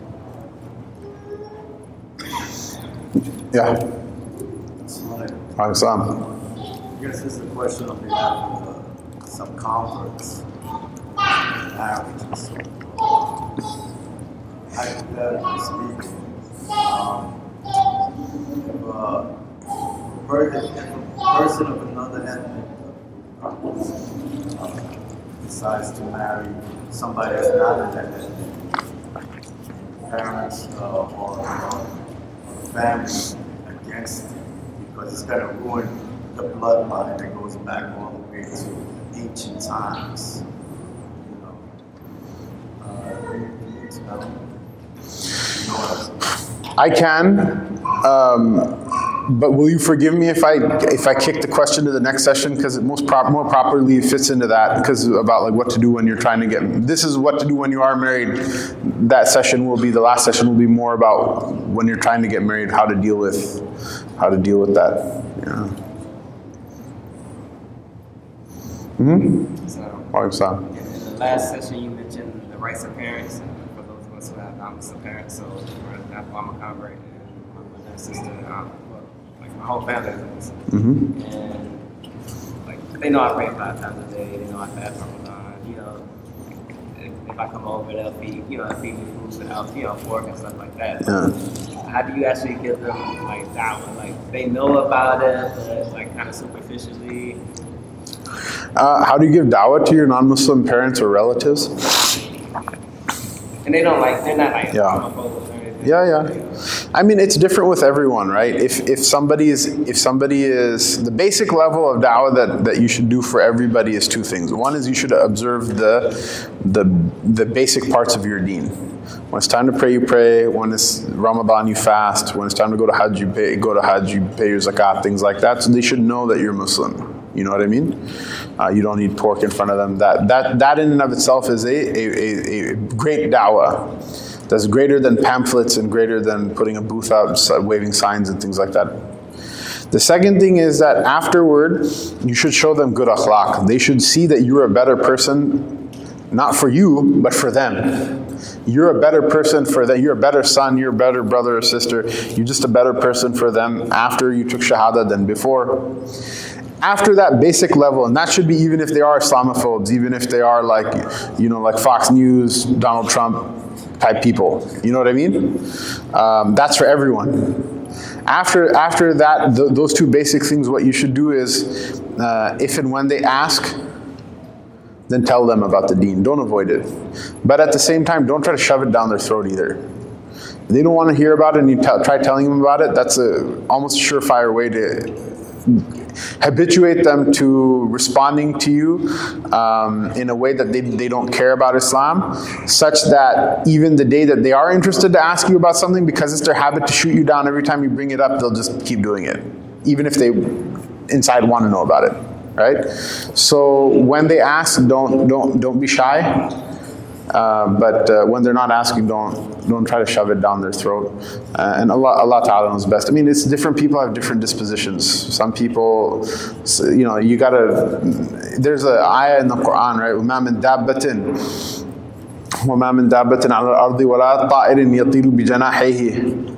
Yeah? I guess this is a question on behalf of uh, some converts, averages. Hypothetically speaking, um, if uh, If a person of another ethnic uh, decides to marry somebody that's not in that ethnic, parents uh, or uh, family against it, because it's going to ruin the bloodline that goes back all the way to ancient times. You know, uh, can you explain? You know what I'm saying? I can. Um, But will you forgive me if I if I kick the question to the next session, because it most prop, more properly fits into that, because about like what to do when you're trying to get, this is what to do when you are married. That session will be, the last session will be more about when you're trying to get married, how to deal with, how to deal with that. Yeah. Mm-hmm. So, So. in the last session you mentioned the rights of parents, and for those of us who have non-Muslim parents, so for example, I'm a convert, and my brother and sister, um, my whole family is Muslim. Mm-hmm. And like they know I pray five times a day, they know I fast Ramadan, you know. If, if I come over, they'll feed, you know, feed me food without, you know, pork and stuff like that. Yeah. How do you actually give them like da'wah? Like they know about it, but like kind of superficially. Uh, how do you give da'wah to your non-Muslim parents or relatives? And they don't like, they're not like, Yeah. homophobes or anything. Yeah, yeah. I mean, it's different with everyone, right? If if somebody is if somebody is the basic level of da'wah that, that you should do for everybody is two things. One is you should observe the the the basic parts of your deen. When it's time to pray, you pray. When it's Ramadan, you fast. When it's time to go to Hajj, you pay, go to Hajj, you pay your zakat, things like that. So they should know that you're Muslim. You know what I mean? Uh, you don't need pork in front of them. That that that in and of itself is a a, a, a great da'wah. That's greater than pamphlets and greater than putting a booth out, waving signs and things like that. The second thing is that afterward, you should show them good akhlaq. They should see that you're a better person, not for you, but for them. You're a better person for them. You're a better son, you're a better brother or sister. You're just a better person for them after you took shahada than before. After that basic level, and that should be even if they are Islamophobes, even if they are like, you know, like Fox News, Donald Trump type people. You know what I mean? Um, that's for everyone. After after that, th those two basic things, what you should do is, uh, if and when they ask, then tell them about the deen. Don't avoid it. But at the same time, don't try to shove it down their throat either. If they don't want to hear about it and you try telling them about it, that's a almost a surefire way to habituate them to responding to you um, in a way that they, they don't care about Islam, such that even the day that they are interested to ask you about something, because it's their habit to shoot you down every time you bring it up, they'll just keep doing it, even if they inside want to know about it, right? So when they ask, don't don't don't be shy. Uh, but uh, when they're not asking, don't don't try to shove it down their throat. Uh, and Allah, Allah Ta'ala knows best. I mean, it's different people have different dispositions. Some people, you know, you gotta. There's an ayah in the Quran, right? وَمَا مِن دَابَّةٍ وَمَا مِن دَابَّةٍ عَلَى الْأَرْضِ وَلَا طَائِرٍ يَطِيرُ بِجَنَاحَيْهِ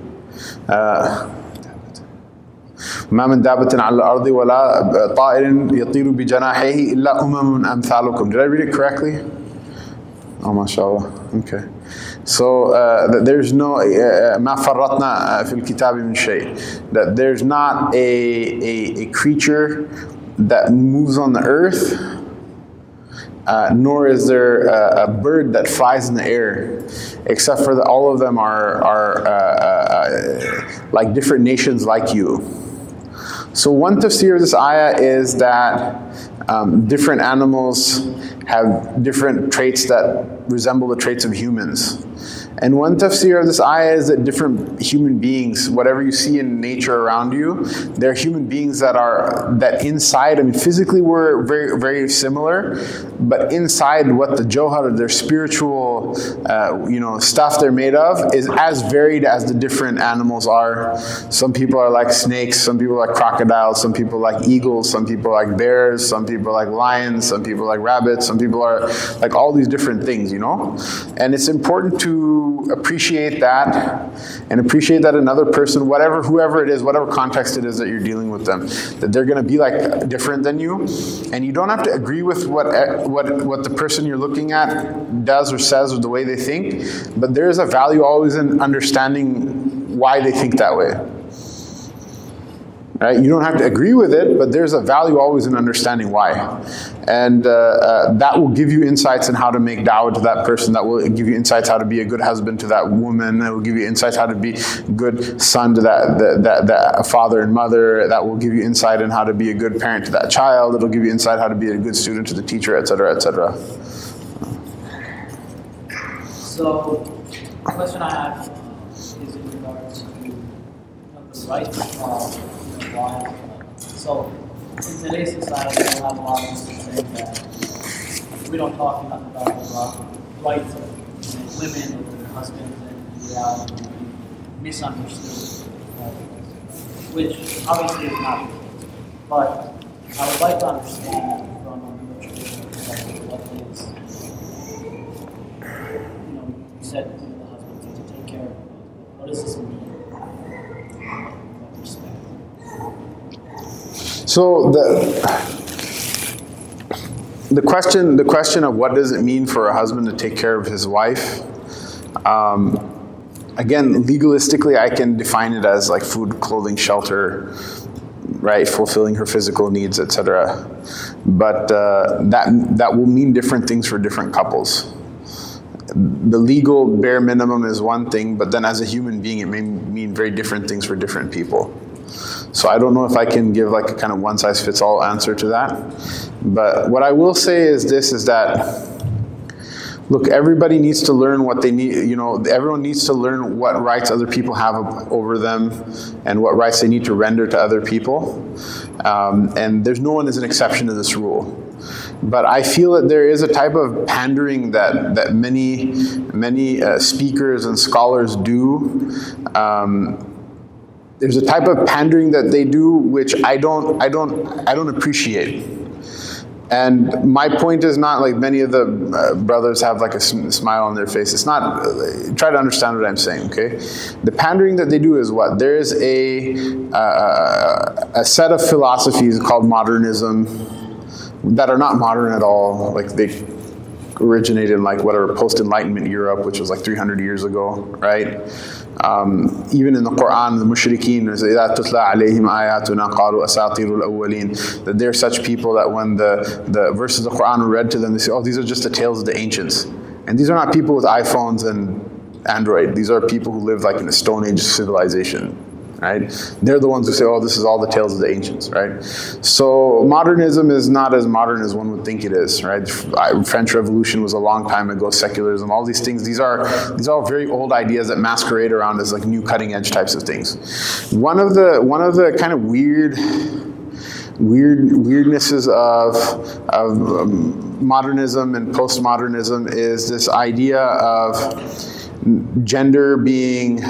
ما من دابة على الأرض ولا طائر يطير بجناحيه إلا أمم أمثالكم. Did I read it correctly? Oh, mashallah. Okay. So uh, there's no ما فرطنا في الكتاب من شيء. That there's not a, a, a creature that moves on the earth, uh, nor is there a, a bird that flies in the air, except for that all of them are, are uh, uh, like different nations like you. So one tafsir of this ayah is that um, different animals have different traits that resemble the traits of humans. And one tafsir of this ayah is that different human beings, whatever you see in nature around you, they're human beings that are, that inside, I mean physically we're very, very similar, but inside what the johar, their spiritual, uh, you know, stuff they're made of is as varied as the different animals are. Some people are like snakes, some people are like crocodiles, some people are like eagles, some people are like bears, some people are like lions, some people are like rabbits, some people are like all these different things, you know? And it's important to appreciate that and appreciate that another person, whatever, whoever it is, whatever context it is that you're dealing with them, that they're going to be like different than you, and you don't have to agree with what what what the person you're looking at does or says or the way they think, but there is a value always in understanding why they think that way. Right? You don't have to agree with it, but there's a value always in understanding why. And uh, uh, that will give you insights on how to make da'wah to that person. That will give you insights how to be a good husband to that woman. That will give you insights how to be a good son to that, that, that, that father and mother. That will give you insight on how to be a good parent to that child. It will give you insight how to be a good student to the teacher, et cetera, et cetera. So, the question I have is in regards to you know, the right to call. So, in today's society, we have a lot of people saying that we don't talk enough about the rights of women or their husbands, and in reality, we misunderstood, uh, which obviously is not the case. But I would like to understand from a traditional perspective what is, you know, you said you know, the husband needs to take care of it. What does this mean? So the the question the question of what does it mean for a husband to take care of his wife? Um, again, legalistically, I can define it as like food, clothing, shelter, right, fulfilling her physical needs, et cetera. But uh, that that will mean different things for different couples. The legal bare minimum is one thing, but then as a human being, it may mean very different things for different people. So I don't know if I can give like a kind of one-size-fits-all answer to that. But what I will say is this, is that, look, everybody needs to learn what they need, you know, everyone needs to learn what rights other people have over them and what rights they need to render to other people. Um, and there's no one is an exception to this rule. But I feel that there is a type of pandering that, that many, many uh, speakers and scholars do. Um, There's a type of pandering that they do which I don't, I don't, I don't appreciate. And my point is not like many of the uh, brothers have like a sm smile on their face. It's not, uh, try to understand what I'm saying, okay? The pandering that they do is what? There is a, uh, a set of philosophies called modernism that are not modern at all. Like they originated in like whatever post-Enlightenment Europe, which was like three hundred years ago, right? Um, even in the Quran, the mushrikeen, that they're such people that when the, the verses of the Quran are read to them, they say, oh, these are just the tales of the ancients. And these are not people with iPhones and Android. These are people who lived like in a Stone Age civilization. right? They're the ones who say, oh, this is all the tales of the ancients, right? So modernism is not as modern as one would think it is, right? French Revolution was a long time ago, secularism, all these things, these are, these are all very old ideas that masquerade around as like new cutting edge types of things. One of the, one of the kind of weird, weird weirdnesses of, of um, modernism and postmodernism is this idea of gender being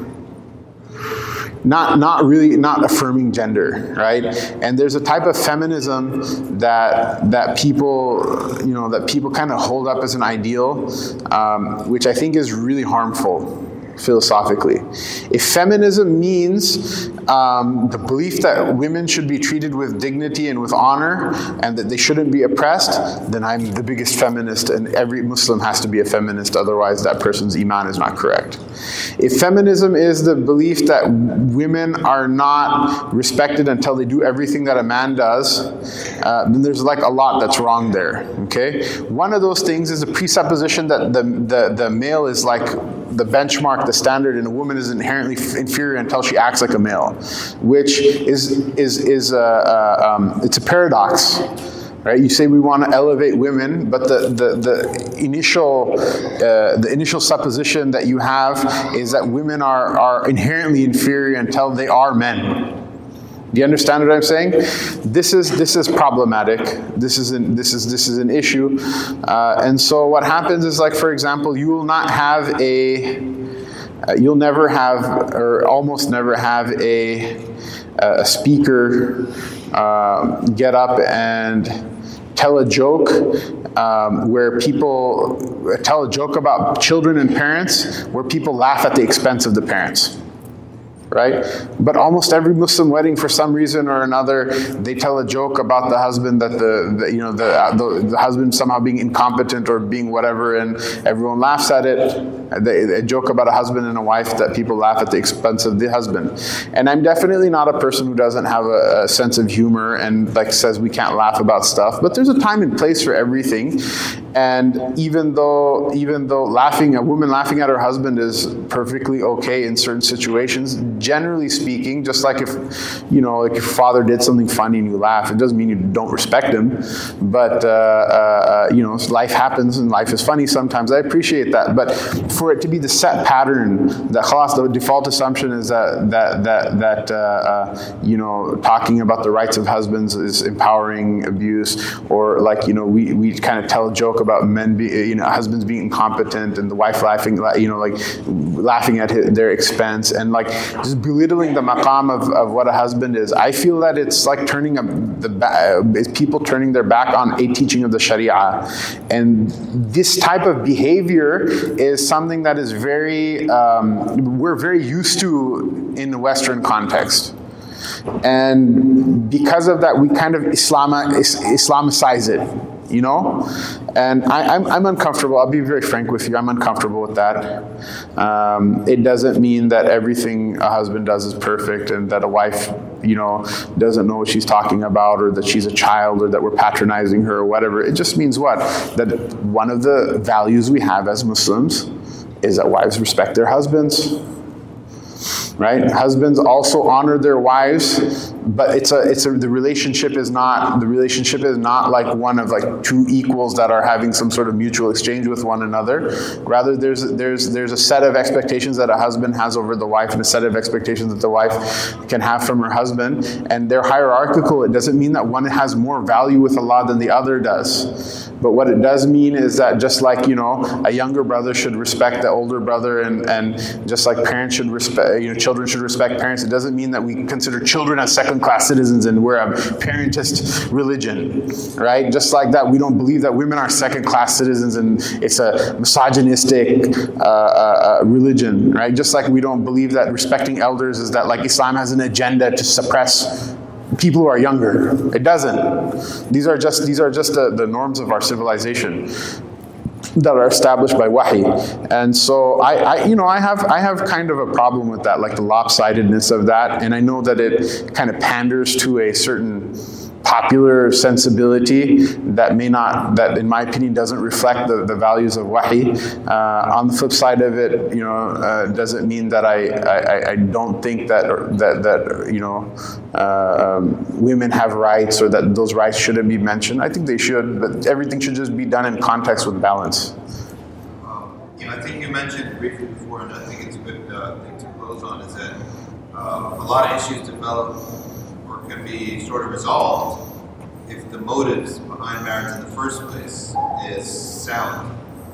not not really not affirming gender, right? And there's a type of feminism that that people you know that people kind of hold up as an ideal, um, which I think is really harmful philosophically. If feminism means um, the belief that women should be treated with dignity and with honor and that they shouldn't be oppressed, then I'm the biggest feminist, and every Muslim has to be a feminist, otherwise that person's iman is not correct. If feminism is the belief that women are not respected until they do everything that a man does, uh, then there's like a lot that's wrong there, okay? One of those things is a presupposition that the, the, the male is like the benchmark, the standard, and a woman is inherently inferior until she acts like a male, which is is is a, uh, um, it's a paradox, right? You say we want to elevate women, but the the the initial uh, the initial supposition that you have is that women are are inherently inferior until they are men. Do you understand what I'm saying? This is this is problematic. This is an, this is this is an issue, uh, and so what happens is, like, for example, you will not have a, uh, you'll never have, or almost never have a a speaker uh, get up and tell a joke um, where people tell a joke about children and parents, where people laugh at the expense of the parents. Right? But almost every Muslim wedding, for some reason or another, they tell a joke about the husband that the, the you know the, the the husband somehow being incompetent or being whatever, and everyone laughs at it. They, they joke about a husband and a wife that people laugh at the expense of the husband. And I'm definitely not a person who doesn't have a, a sense of humor and like says we can't laugh about stuff. But there's a time and place for everything. And even though even though laughing, a woman laughing at her husband is perfectly okay in certain situations, generally speaking, just like if, you know, like your father did something funny and you laugh, it doesn't mean you don't respect him. But, uh, uh, you know, life happens and life is funny sometimes. I appreciate that. But for it to be the set pattern, that khalas, the default assumption is that, that, that, that uh, uh, you know, talking about the rights of husbands is empowering abuse, or like, you know, we, we kind of tell a joke about men, be, you know, husbands being incompetent and the wife laughing, you know, like laughing at his, their expense, and like just belittling the maqam of, of what a husband is. I feel that it's like turning a, the uh, it's people turning their back on a teaching of the Sharia. And this type of behavior is something that is very, um, we're very used to in the Western context. And because of that, we kind of Islama, Islamicize it. You know, and I, I'm, I'm uncomfortable. I'll be very frank with you. I'm uncomfortable with that. Um, it doesn't mean that everything a husband does is perfect, and that a wife, you know, doesn't know what she's talking about, or that she's a child, or that we're patronizing her, or whatever. It just means what? That one of the values we have as Muslims is that wives respect their husbands. Right? Husbands also honor their wives, but it's a it's a the relationship is not the relationship is not like one of like two equals that are having some sort of mutual exchange with one another. Rather, there's there's there's a set of expectations that a husband has over the wife, and a set of expectations that the wife can have from her husband, and they're hierarchical. It doesn't mean that one has more value with Allah than the other does. But what it does mean is that just like, you know, a younger brother should respect the older brother, and, and just like parents should respect, you know, children should respect parents, it doesn't mean that we consider children as second-class citizens and we're a parentist religion, right? Just like that, we don't believe that women are second-class citizens and it's a misogynistic uh, uh, religion, right? Just like we don't believe that respecting elders is that like Islam has an agenda to suppress people who are younger. It doesn't. These are just these are just the, the norms of our civilization that are established by wahi. And so I, I you know I have I have kind of a problem with that, like the lopsidedness of that, and I know that it kind of panders to a certain popular sensibility that may not, that in my opinion doesn't reflect the, the values of wahi. Uh, on the flip side of it, you know, uh, doesn't mean that I, I, I don't think that, that, that you know, uh, um, women have rights or that those rights shouldn't be mentioned. I think they should, but everything should just be done in context with balance. Um, you know, I think you mentioned briefly before, and I think it's a good uh, thing to close on, is that uh, a lot of issues develop or can be sort of resolved if the motives behind marriage in the first place is sound.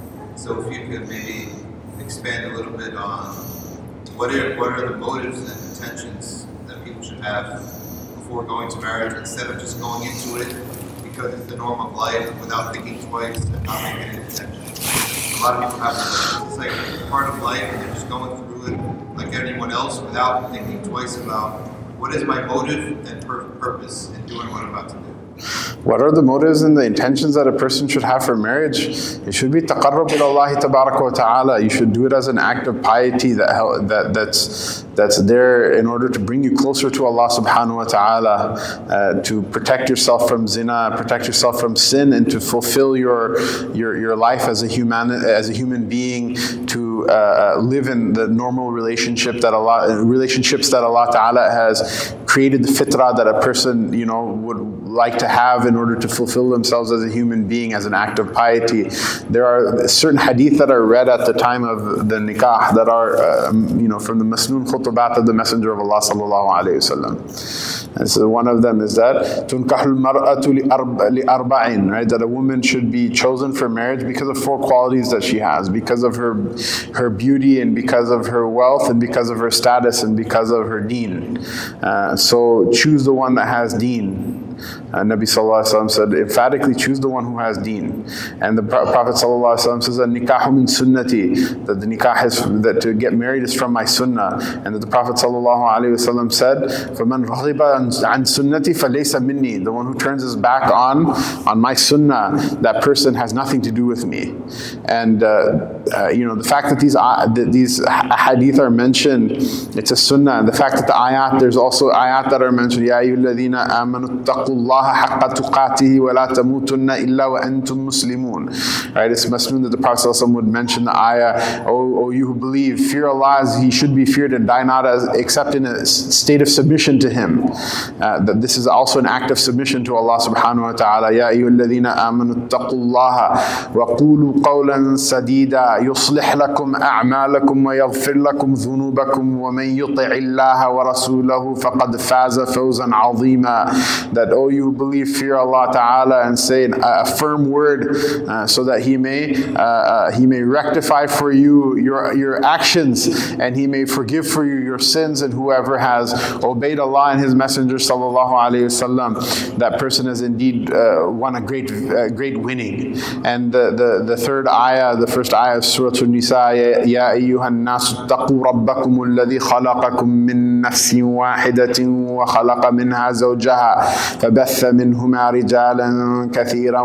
So if you could maybe expand a little bit on what are, what are the motives and intentions that people should have before going to marriage, instead of just going into it because it's the norm of life without thinking twice and not making any intentions. A lot of people have this, it's like part of life and they're just going through it like anyone else without thinking twice about what is my motive and pur purpose in doing what I'm about to do. What are the motives and the intentions that a person should have for marriage? It should be taqarrub ila Allah tabaraka wa ta'ala. You should do it as an act of piety that, that that's that's there in order to bring you closer to Allah subhanahu wa ta'ala, uh, to protect yourself from zina, protect yourself from sin, and to fulfill your your your life as a human as a human being, to uh, live in the normal relationship that Allah relationships that Allah ta'ala has created, the fitrah that a person, you know, would like to have in order to fulfill themselves as a human being, as an act of piety. There are certain hadith that are read at the time of the nikah that are, um, you know, from the masnoon khutubat of the Messenger of Allah sallallahu alayhi wasallam. And so one of them is that tunkahul mar'atu li arba'in, right? That a woman should be chosen for marriage because of four qualities that she has, because of her her beauty, and because of her wealth, and because of her status, and because of her deen. Uh, so choose the one that has deen. Uh, Nabi Sallallahu Alaihi Wasallam said, emphatically choose the one who has deen. And the Prophet Sallallahu Alaihi Wasallam says, nikahu min sunnati, that the nikah is, that to get married is from my sunnah. And that the Prophet Sallallahu Alaihi Wasallam said, فَمَنْ رَغِبَ عَنْ سُنَّتِي فَلَيْسَ مِنِّي, the one who turns his back on, on my sunnah, that person has nothing to do with me. And uh, uh, you know, the fact that these, uh, that these hadith are mentioned, it's a sunnah. And the fact that the ayat, there's also ayat that are mentioned, يَا أَيُّهَا الَّذِينَ آمَنُوا اتَّقُوا اللَّهَ حَقَّ تُقَاتِهِ وَلَا تَمُوتُنَّ إِلَّا وَأَنْتُمْ مُسْلِمُونَ. Right, it's masnoon that the Prophet ﷺ would mention the ayah, oh, oh you who believe, fear Allah as He should be feared, and die not as, except in a state of submission to Him. Uh, that this is also an act of submission to Allah subhanahu wa ta'ala. يَا أَيُّهَا الَّذِينَ آمَنُوا اتَّقُوا اللَّهَ وَقُولُوا قَوْلًا سَدِيدًا يُصْلِحْ لَكُمْ أَعْمَالَكُمْ وَيَغْفِرْ لَكُمْ ذُنُوبَكُمْ وَمَنْ يُطِعِ اللَّهَ وَرَسُولَهُ فَقَدْ فَازَ فَوْزًا عَظِيمًا. That, oh, you who believe, fear Allah Ta'ala, and say a firm word uh, so that He may uh, uh, He may rectify for you your, your actions, and He may forgive for you your sins. And whoever has obeyed Allah and His Messenger Sallallahu Alaihi Wasallam, that person has indeed uh, won a great uh, great winning. And the, the, the third ayah, the first ayah of Surah An-Nisa, Ya ayyuhan nasu taqu rabbakum alladhi khalaqakum min nafsin wahidatin wa khalaqa minha zawjaha فبث منهما رجالا كثيرا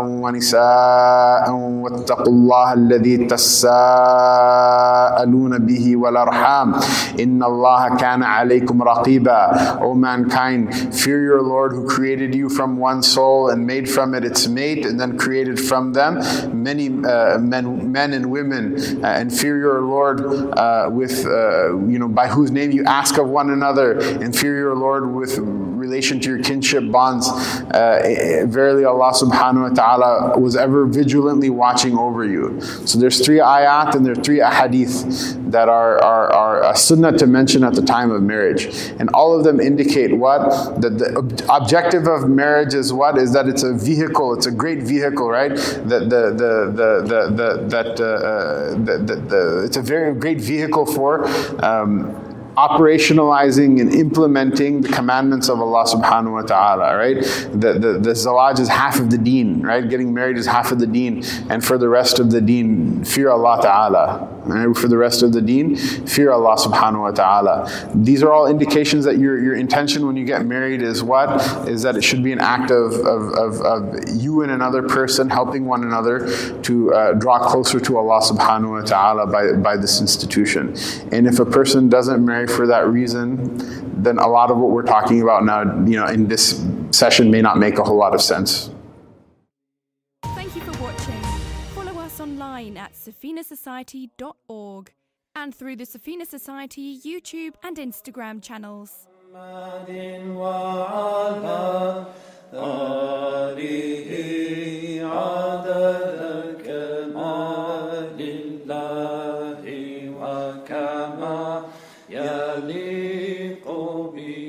ونساء واتقوا الله الذي تساءلون به والأرحام إن الله كان عليكم رقيبا. O mankind, fear your Lord who created you from one soul and made from it its mate, and then created from them many uh, men, men and women, uh, and fear your Lord uh, with uh, you know by whose name you ask of one another, and fear your Lord with relation to your kinship bonds. Uh, verily Allah subhanahu wa ta'ala was ever vigilantly watching over you. So there's three ayat and there are three ahadith that are, are, are a sunnah to mention at the time of marriage. And all of them indicate what? That the ob objective of marriage is what? Is that it's a vehicle, it's a great vehicle, right? That the, the, the, the, the, that, uh, the, the, the, it's a very great vehicle for um, operationalizing and implementing the commandments of Allah subhanahu wa ta'ala, right? The, the, the zawaj is half of the deen, right? Getting married is half of the deen. And for the rest of the deen, fear Allah ta'ala. Right? For the rest of the deen, fear Allah subhanahu wa ta'ala. These are all indications that your, your intention when you get married is what? Is that it should be an act of, of, of, of you and another person helping one another to uh, draw closer to Allah subhanahu wa ta'ala by, by this institution. And if a person doesn't marry for that reason, then a lot of what we're talking about now, you know, in this session may not make a whole lot of sense. Thank you for watching. Follow us online at safina society dot org and through the Safina Society YouTube and Instagram channels. يليق به